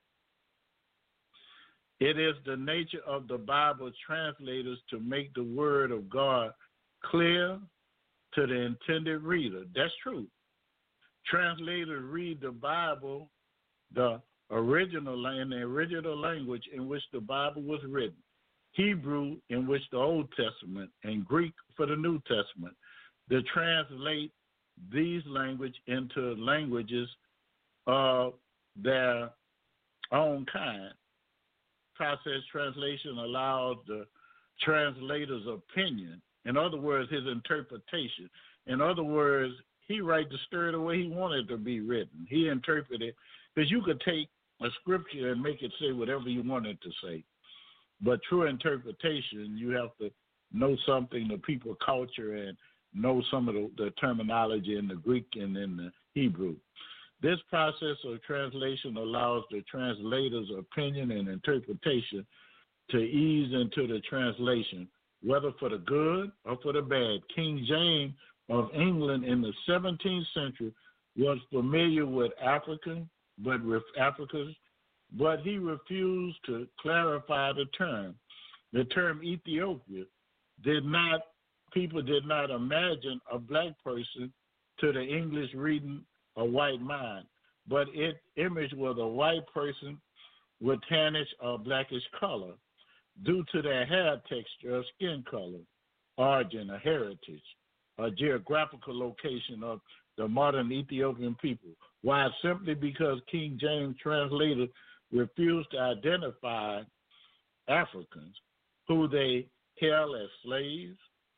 It is the nature of the Bible translators to make the word of God clear to the intended reader. That's true. Translators read the Bible, the original in the original language in which the Bible was written, Hebrew in which the Old Testament, and Greek for the New Testament. They translate these language into languages of their own kind. Process translation allows the translator's opinion. In other words, his interpretation. In other words, he writes the story the way he wanted it to be written. He interpreted it, because you could take a scripture and make it say whatever you want it to say. But true interpretation, you have to know something, the people culture, and know some of the, the terminology in the Greek and in the Hebrew. This process of translation allows the translator's opinion and interpretation to ease into the translation, whether for the good or for the bad. King James of England in the seventeenth century was familiar with African, but with Africans, but he refused to clarify the term. The term Ethiopia did not, people did not imagine a black person to the English reading a white mind, but its image was a white person with tannish or blackish color due to their hair texture or skin color, origin or heritage, or geographical location of the modern Ethiopian people. Why? Simply because King James translated refuse to identify Africans who they held as slaves.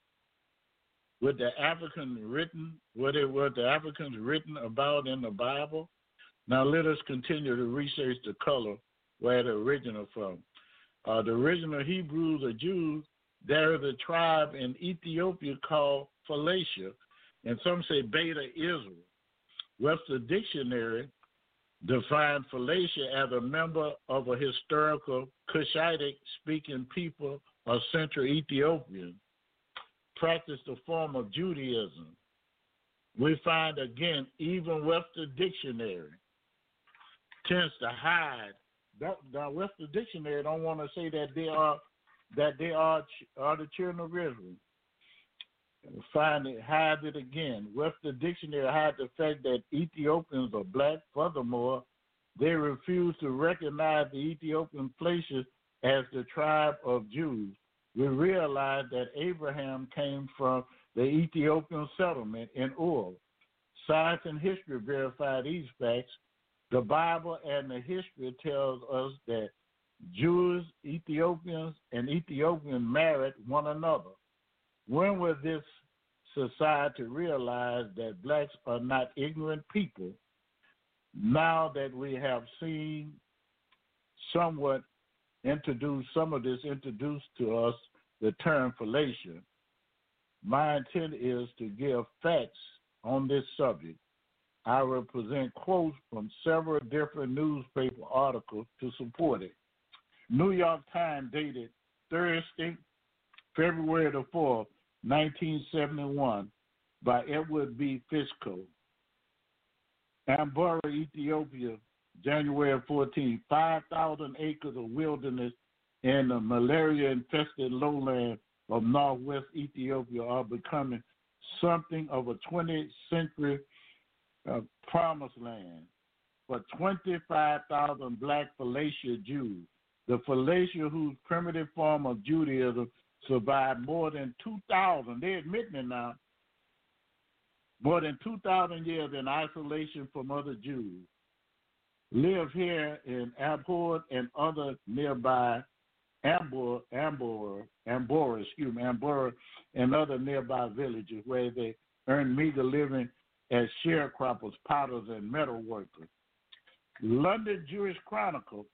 Were the Africans written, were, they, were the Africans written about in the Bible? Now let us continue to research the color where it originated from. Uh, the original Hebrews or Jews, there is a tribe in Ethiopia called Phoenicia, and some say Beta Israel. Webster Dictionary defined Phoenicia as a member of a historical Cushitic-speaking people of Central Ethiopia, practiced a form of Judaism. We find again, even Webster Dictionary tends to hide. The, the Webster Dictionary don't want to say that they are that they are are the children of Israel. Find it, hide it again. Webster Dictionary hides the fact that Ethiopians are black. Furthermore, they refuse to recognize the Ethiopian places as the tribe of Jews. We realize that Abraham came from the Ethiopian settlement in Ur. Science and history verify these facts. The Bible and the history tells us that Jews, Ethiopians, and Ethiopians married one another. When will this society realize that blacks are not ignorant people? Now that we have seen somewhat introduced, some of this introduced to us, the term Phoenicia, my intent is to give facts on this subject. I will present quotes from several different newspaper articles to support it. New York Times dated Thursday, February the fourth, nineteen seventy-one, by Edward B. Fishko. Ambora, Ethiopia, January fourteenth, five thousand acres of wilderness in the malaria-infested lowland of northwest Ethiopia are becoming something of a twentieth century uh, promised land for twenty-five thousand black Phoenicia Jews. The Phoenicia, whose primitive form of Judaism survived more than two thousand, they admit it now, more than two thousand years in isolation from other Jews, live here in Abhor and other nearby Ambor, Ambor, Ambora, excuse me, Ambora and other nearby villages where they earn meager living as sharecroppers, potters, and metal workers. London Jewish Chronicle,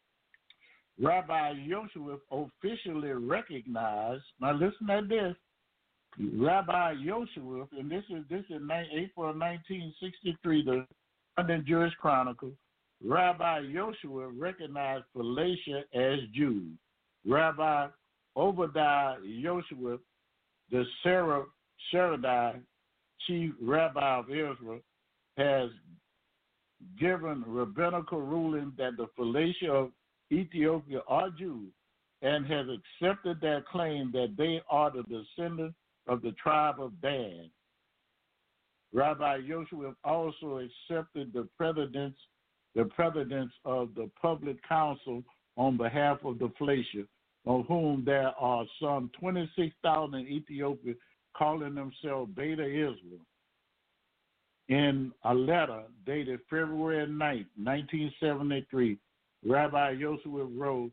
Rabbi Yoshua officially recognized, now listen to this, Rabbi Yoshua, and this is this is April nineteen sixty-three, the London Jewish Chronicle, Rabbi Yoshua recognized Phoenicia as Jews. Rabbi Obadiah Yoshua, the Sarah Sharadai, chief rabbi of Israel, has given rabbinical ruling that the Phoenicia of Ethiopia are Jews and has accepted their claim that they are the descendants of the tribe of Dan. Rabbi Yoshua also accepted the presidents, the presidents of the public council on behalf of the Phoenicia, of whom there are some twenty-six thousand in Ethiopia calling themselves Beta Israel. In a letter dated February ninth, nineteen seventy-three, Rabbi Yoshua wrote,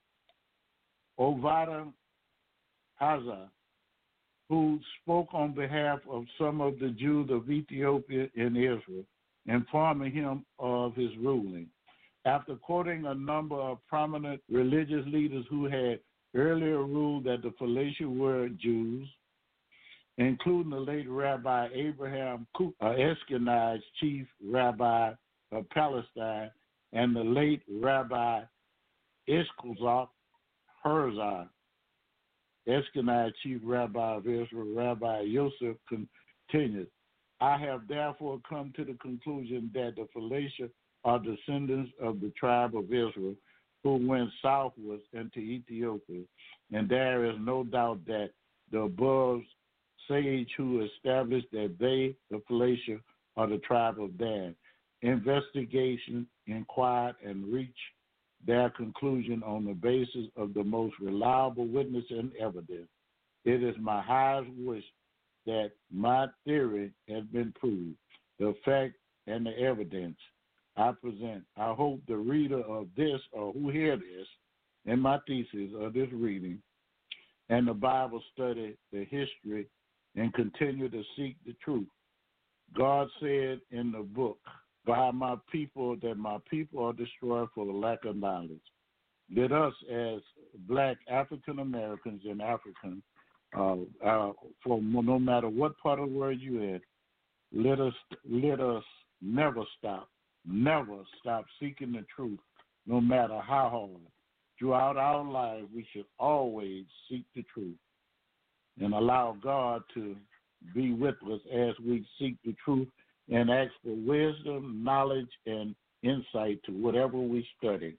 Ovada Haza, who spoke on behalf of some of the Jews of Ethiopia and Israel, informing him of his ruling. After quoting a number of prominent religious leaders who had earlier ruled that the Phoenicia were Jews, including the late Rabbi Abraham Eskenaz, chief rabbi of Palestine, and the late Rabbi Ishkozak Herzog, Eskenaz, chief rabbi of Israel. Rabbi Yosef continued, I have therefore come to the conclusion that the Phoenicia are descendants of the tribe of Israel who went southwards into Ethiopia, and there is no doubt that the above sage who established that they, the Phoenicia, are the tribe of Dan. Investigation inquired and reached their conclusion on the basis of the most reliable witness and evidence. It is my highest wish that my theory has been proved. The fact and the evidence I present. I hope the reader of this or who hear this in my thesis of this reading and the Bible study, the history, and continue to seek the truth. God said in the book, by my people, that my people are destroyed for the lack of knowledge. Let us, as black African Americans and African, uh, uh, for no matter what part of the world you're in, let us let us never stop, never stop seeking the truth, no matter how hard. Throughout our life, we should always seek the truth and allow God to be with us as we seek the truth and ask for wisdom, knowledge, and insight to whatever we study.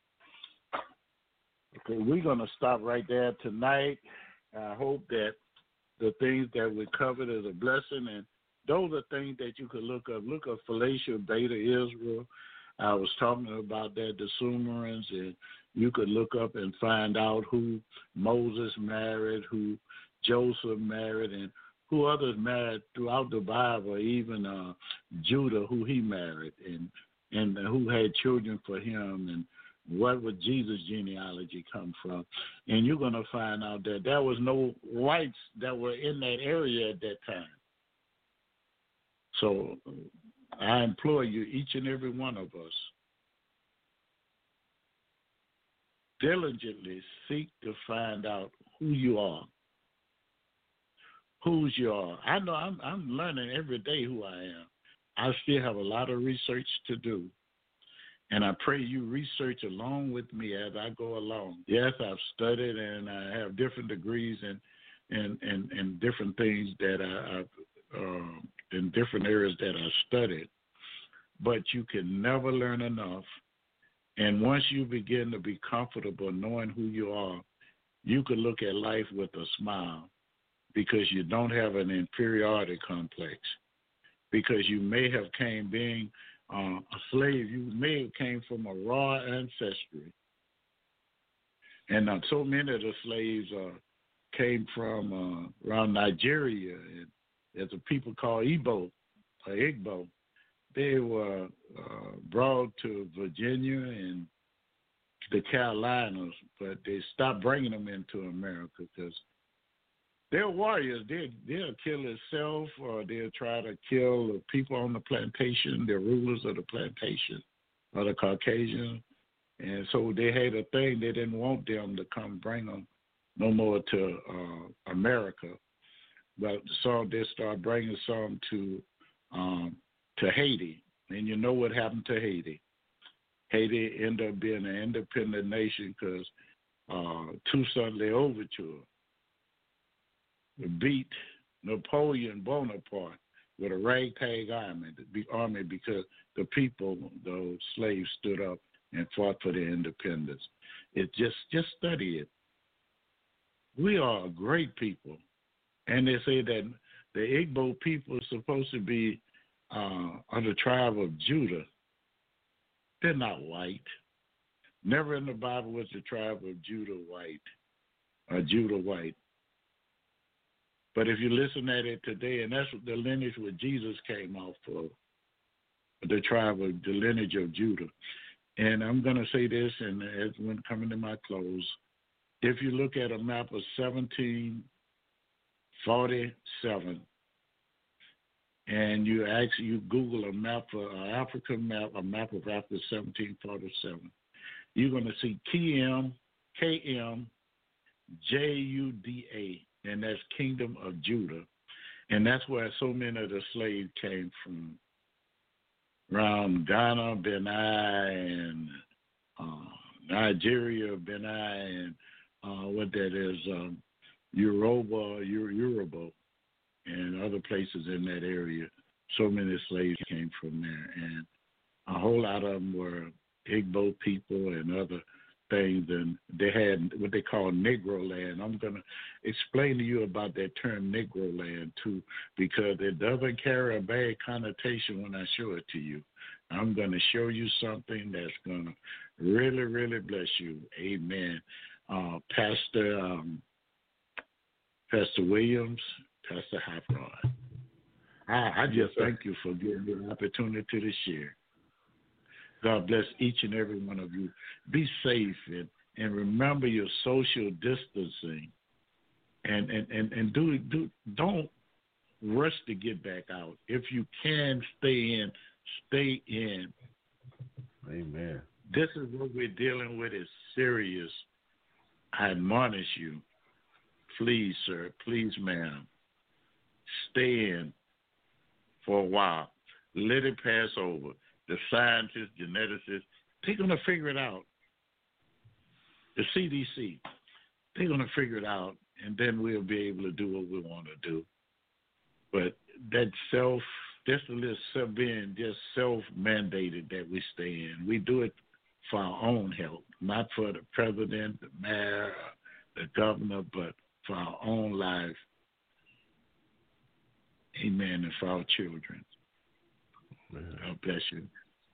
Okay, we're going to stop right there tonight. I hope that the things that we covered is a blessing, and those are things that you could look up. Look up Phalacea Beta Israel. I was talking about that, the Sumerians, and you could look up and find out who Moses married, who Joseph married, and who others married throughout the Bible, even uh, Judah, who he married, and and who had children for him, and what would Jesus' genealogy come from. And you're going to find out that there was no whites that were in that area at that time. So I implore you, each and every one of us, diligently seek to find out who you are, whose you are. I know I'm, I'm learning every day who I am. I still have a lot of research to do, and I pray you research along with me as I go along. Yes, I've studied, and I have different degrees and and, and, and different things that I, I've uh, in different areas that I studied, but you can never learn enough. And once you begin to be comfortable knowing who you are, you can look at life with a smile because you don't have an inferiority complex, because you may have came being uh, a slave. You may have came from a raw ancestry. And uh, so many of the slaves uh, came from uh, around Nigeria, and as a people called Igbo, or Igbo. They were uh, brought to Virginia and the Carolinas, but they stopped bringing them into America because they're warriors. They, they'll kill itself, or they'll try to kill the people on the plantation, the rulers of the plantation, or the Caucasians. And so they had a thing. They didn't want them to come bring them no more to uh, America. But some they start bringing some to um, to Haiti, and you know what happened to Haiti. Haiti ended up being an independent nation because uh, Toussaint Louverture beat Napoleon Bonaparte with a ragtag army, the army because the people, those slaves, stood up and fought for their independence. It just just study it. We are a great people. And they say that the Igbo people are supposed to be uh, of the tribe of Judah. They're not white. Never in the Bible was the tribe of Judah white, or Judah white. But if you listen at it today, and that's the lineage where Jesus came off of, the tribe of the lineage of Judah. And I'm going to say this, and as when coming to my close, if you look at a map of seventeen forty-seven, and you actually you Google a map for an African map, a map of Africa seventeen forty-seven, you're going to see K M, K M, J U D A, and that's Kingdom of Judah, and that's where so many of the slaves came from, around Ghana, Benin, and uh, Nigeria, Benin, and uh, what that is. Um, Yoruba, Yoruba, and other places in that area. So many slaves came from there, and a whole lot of them were Igbo people and other things, and they had what they call Negro land. I'm going to explain to you about that term Negro land, too, because it doesn't carry a bad connotation when I show it to you. I'm going to show you something that's going to really, really bless you. Amen. Uh, Pastor... Um, Pastor Williams, Pastor Hoprod. I, I just thank you for giving me the opportunity to share. God bless each and every one of you. Be safe and, and remember your social distancing. And and, and, and do do don't rush to get back out. If you can stay in, stay in. Amen. This is what we're dealing with is serious. I admonish you. Please, sir, please, ma'am, stay in for a while. Let it pass over. The scientists, geneticists, they're going to figure it out. The C D C, they're going to figure it out, and then we'll be able to do what we want to do. But that self, just a little self being just self-mandated that we stay in. We do it for our own health, not for the president, the mayor, the governor, but for our own life. Amen. And for our children. Amen. God bless you.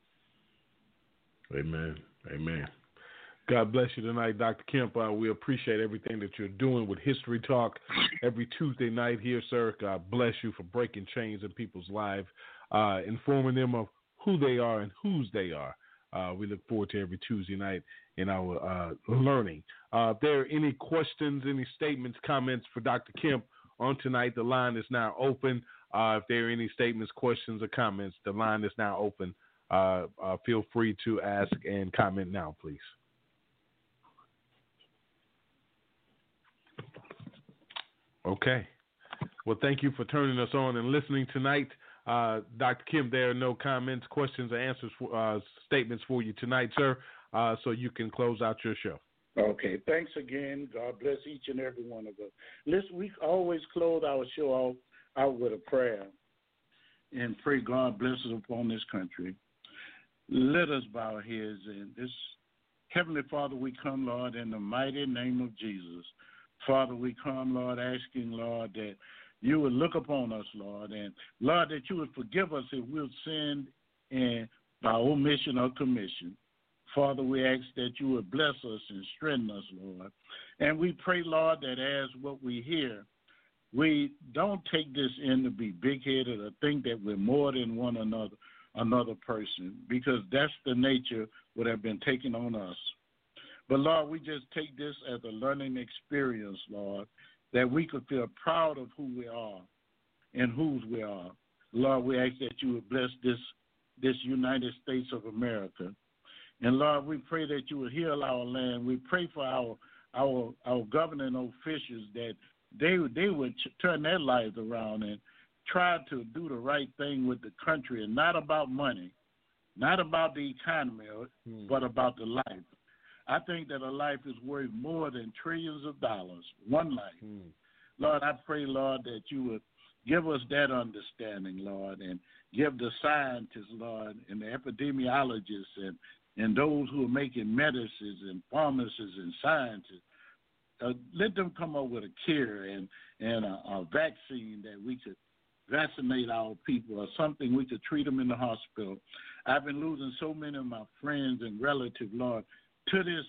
Amen. Amen. God bless you tonight, Doctor Kemp. Uh, we appreciate everything that you're doing with History Talk every Tuesday night here, sir. God bless you for breaking chains in people's lives, uh, informing them of who they are and whose they are. Uh, we look forward to every Tuesday night in our uh, learning. Uh, if there are any questions, any statements, comments for Doctor Kemp on tonight, the line is now open. Uh, if there are any statements, questions, or comments, the line is now open. Uh, uh, feel free to ask and comment now, please. Okay. Well, thank you for turning us on and listening tonight. Uh, Doctor Kemp, there are no comments, questions, or answers, for, uh, statements for you tonight, sir, uh, so you can close out your show. Okay. Thanks again. God bless each and every one of us. Listen, we always close our show out, out with a prayer and pray God blesses upon this country. Let us bow our heads in this. Heavenly Father, we come, Lord, in the mighty name of Jesus. Father, we come, Lord, asking, Lord, that you would look upon us, Lord, and, Lord, that you would forgive us if we've sinned in by omission or commission. Father, we ask that you would bless us and strengthen us, Lord. And we pray, Lord, that as what we hear, we don't take this in to be big-headed or think that we're more than one another, another person, because that's the nature would have been taken on us. But, Lord, we just take this as a learning experience, Lord, that we could feel proud of who we are and whose we are. Lord, we ask that you would bless this, this United States of America. And, Lord, we pray that you would heal our land. We pray for our our, our governing officials that they, they would turn their lives around and try to do the right thing with the country, and not about money, not about the economy, hmm. but about the life. I think that a life is worth more than trillions of dollars, one life. Hmm. Lord, I pray, Lord, that you would give us that understanding, Lord, and give the scientists, Lord, and the epidemiologists and, and those who are making medicines and pharmacists and scientists, uh, let them come up with a cure and, and a, a vaccine that we could vaccinate our people, or something we could treat them in the hospital. I've been losing so many of my friends and relatives, Lord, to this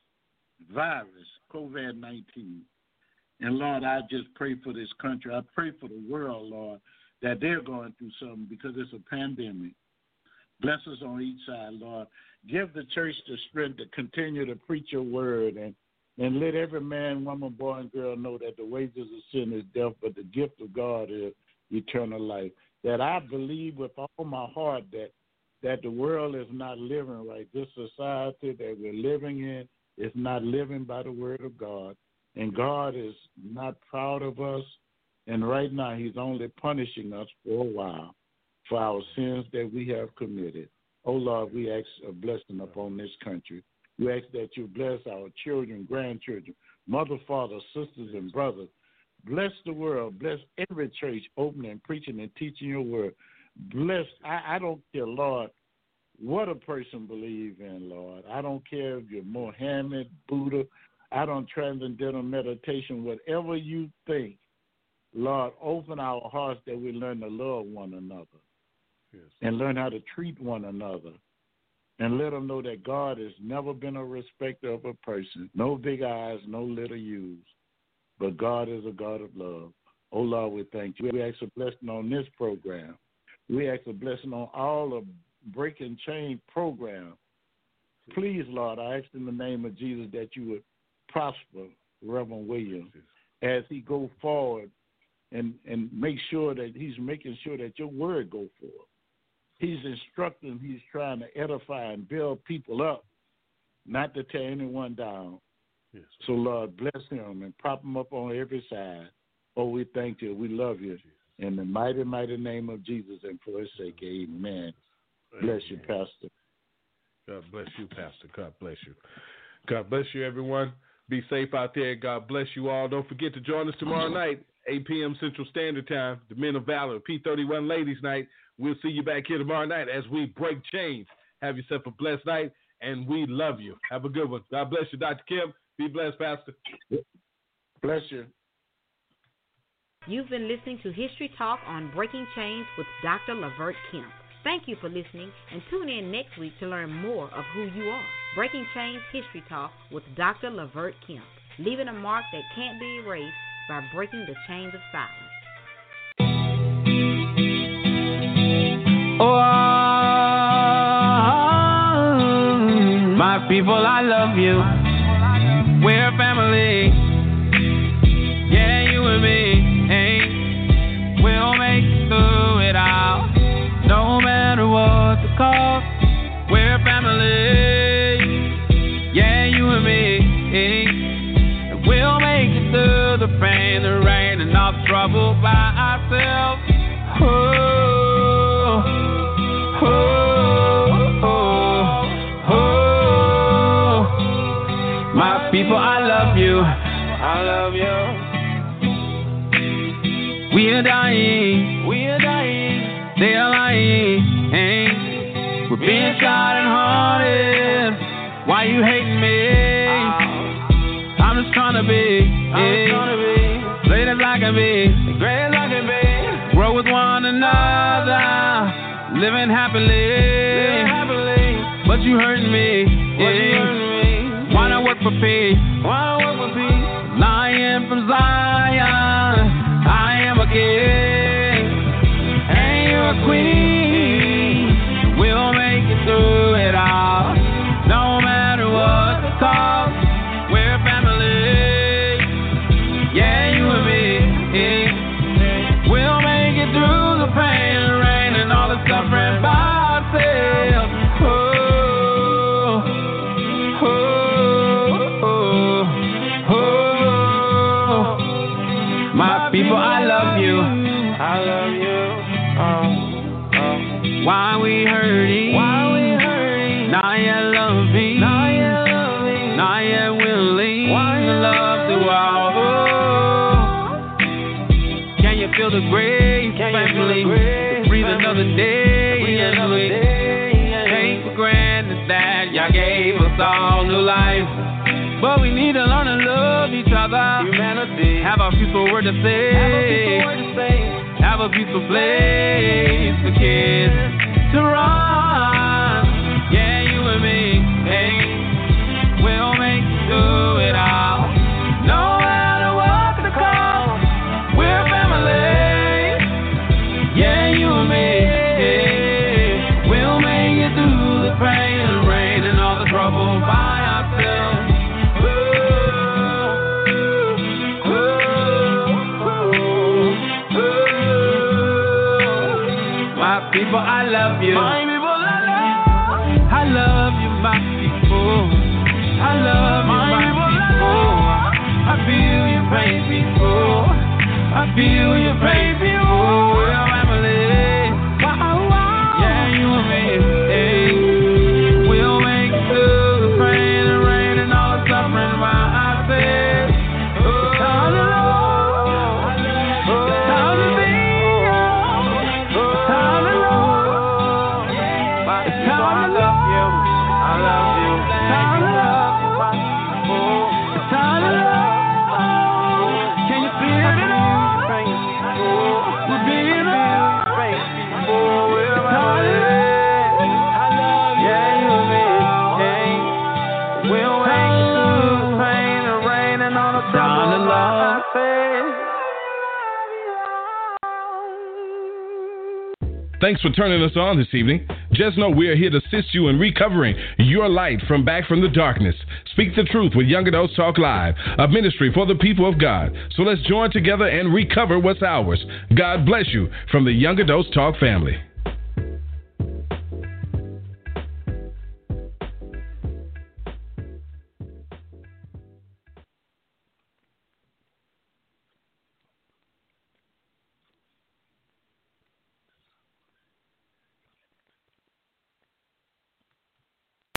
virus, COVID nineteen. And, Lord, I just pray for this country. I pray for the world, Lord, that they're going through something because it's a pandemic. Bless us on each side, Lord. Give the church the strength to continue to preach your word, and, and let every man, woman, boy, and girl know that the wages of sin is death, but the gift of God is eternal life. That I believe with all my heart that that the world is not living right. This society that we're living in is not living by the word of God. And God is not proud of us. And right now he's only punishing us for a while for our sins that we have committed. Oh, Lord, we ask a blessing upon this country. We ask that you bless our children, grandchildren, mother, father, sisters, and brothers. Bless the world. Bless every church opening, preaching, and teaching your word. Bless, I, I don't care, Lord, what a person believes in, Lord. I don't care if you're Mohammed, Buddha. I don't transcendental meditation, whatever you think. Lord, open our hearts that we learn to love one another, yes, and learn how to treat one another, and let them know that God has never been a respecter of a person. No big eyes, no little U's, but God is a God of love. Oh, Lord, we thank you. We ask a blessing on this program. We ask a blessing on all of Breaking Chain program. Please, Lord, I ask in the name of Jesus that you would prosper Reverend Williams as he go forward and, and make sure that he's making sure that your word go forward. He's instructing, he's trying to edify and build people up, not to tear anyone down. Yes, so, Lord, bless him and prop him up on every side. Oh, we thank you. We love you. In the mighty, mighty name of Jesus and for his sake, amen. Bless you, Pastor. God bless you, Pastor. God bless you. God bless you, everyone. Be safe out there. God bless you all. Don't forget to join us tomorrow night, eight p.m. Central Standard Time, the Men of Valor, P thirty-one Ladies Night. We'll see you back here tomorrow night as we break chains. Have yourself a blessed night, and we love you. Have a good one. God bless you, Doctor Kim. Be blessed, Pastor. Bless you. You've been listening to History Talk on Breaking Chains with Doctor Lavert Kemp. Thank you for listening, and tune in next week to learn more of who you are. Breaking Chains History Talk with Doctor Lavert Kemp, leaving a mark that can't be erased by breaking the chains of silence. Oh, my people, I love you. We're family. Yeah, you and me. Hey, we'll make it through it all. No matter what the cost, we're family. Yeah, you and me. And we'll make it through the pain, the rain, and all the trouble by ourselves. Oh, oh, oh, oh. My people, I love you. I love you. We are dying. We are dying. They are lying, hey. We're being shot and haunted. Why you hating me? I'm just trying to be, hey. Straight as I can be, great as I can be. Grow with one another, living happily. Living happily. But you hurting me, hey. Why not work for peace? Why not work for peace? Lion from Zion, I am a king. Queen, we'll make it through it all. No matter what the cost, we're family. Yeah, you and me. We'll make it through the pain and rain and all the suffering by ourselves. Oh, oh, oh, oh. My people, I love you. I love you. Oh. Why we hurting? Why we hurting? Not yet loving. Not yet loving. Not yet willing. Why to love through all. Oh. Can you feel the grace, Can family? Grace, breathe family. Another day. Breathe another day. Take for granted that y'all gave us all new life. But we need to learn to love each other. Humanity. Have a peaceful word to say. Have a peaceful word to say. Have a peaceful place for kids to run. Yeah, you and me, hey, we'll make it through it all. No matter what the cost, we're family. Yeah, you and me, hey, we'll make it through the pain and rain and all the trouble by ourselves. People, I love you. My people, I love. I love you, my people. I love you, my, my people. I feel your pain, people. I feel your pain, people. We're family. Yeah, you and me. Hey. We'll make it through the pain and rain and all the suffering by ourselves. Oh, time to love. Time to be. Time to Thanks for turning us on this evening. Just know we are here to assist you in recovering your light from back from the darkness. Speak the truth with Young Adults Talk Live, a ministry for the people of God. So let's join together and recover what's ours. God bless you from the Young Adults Talk family.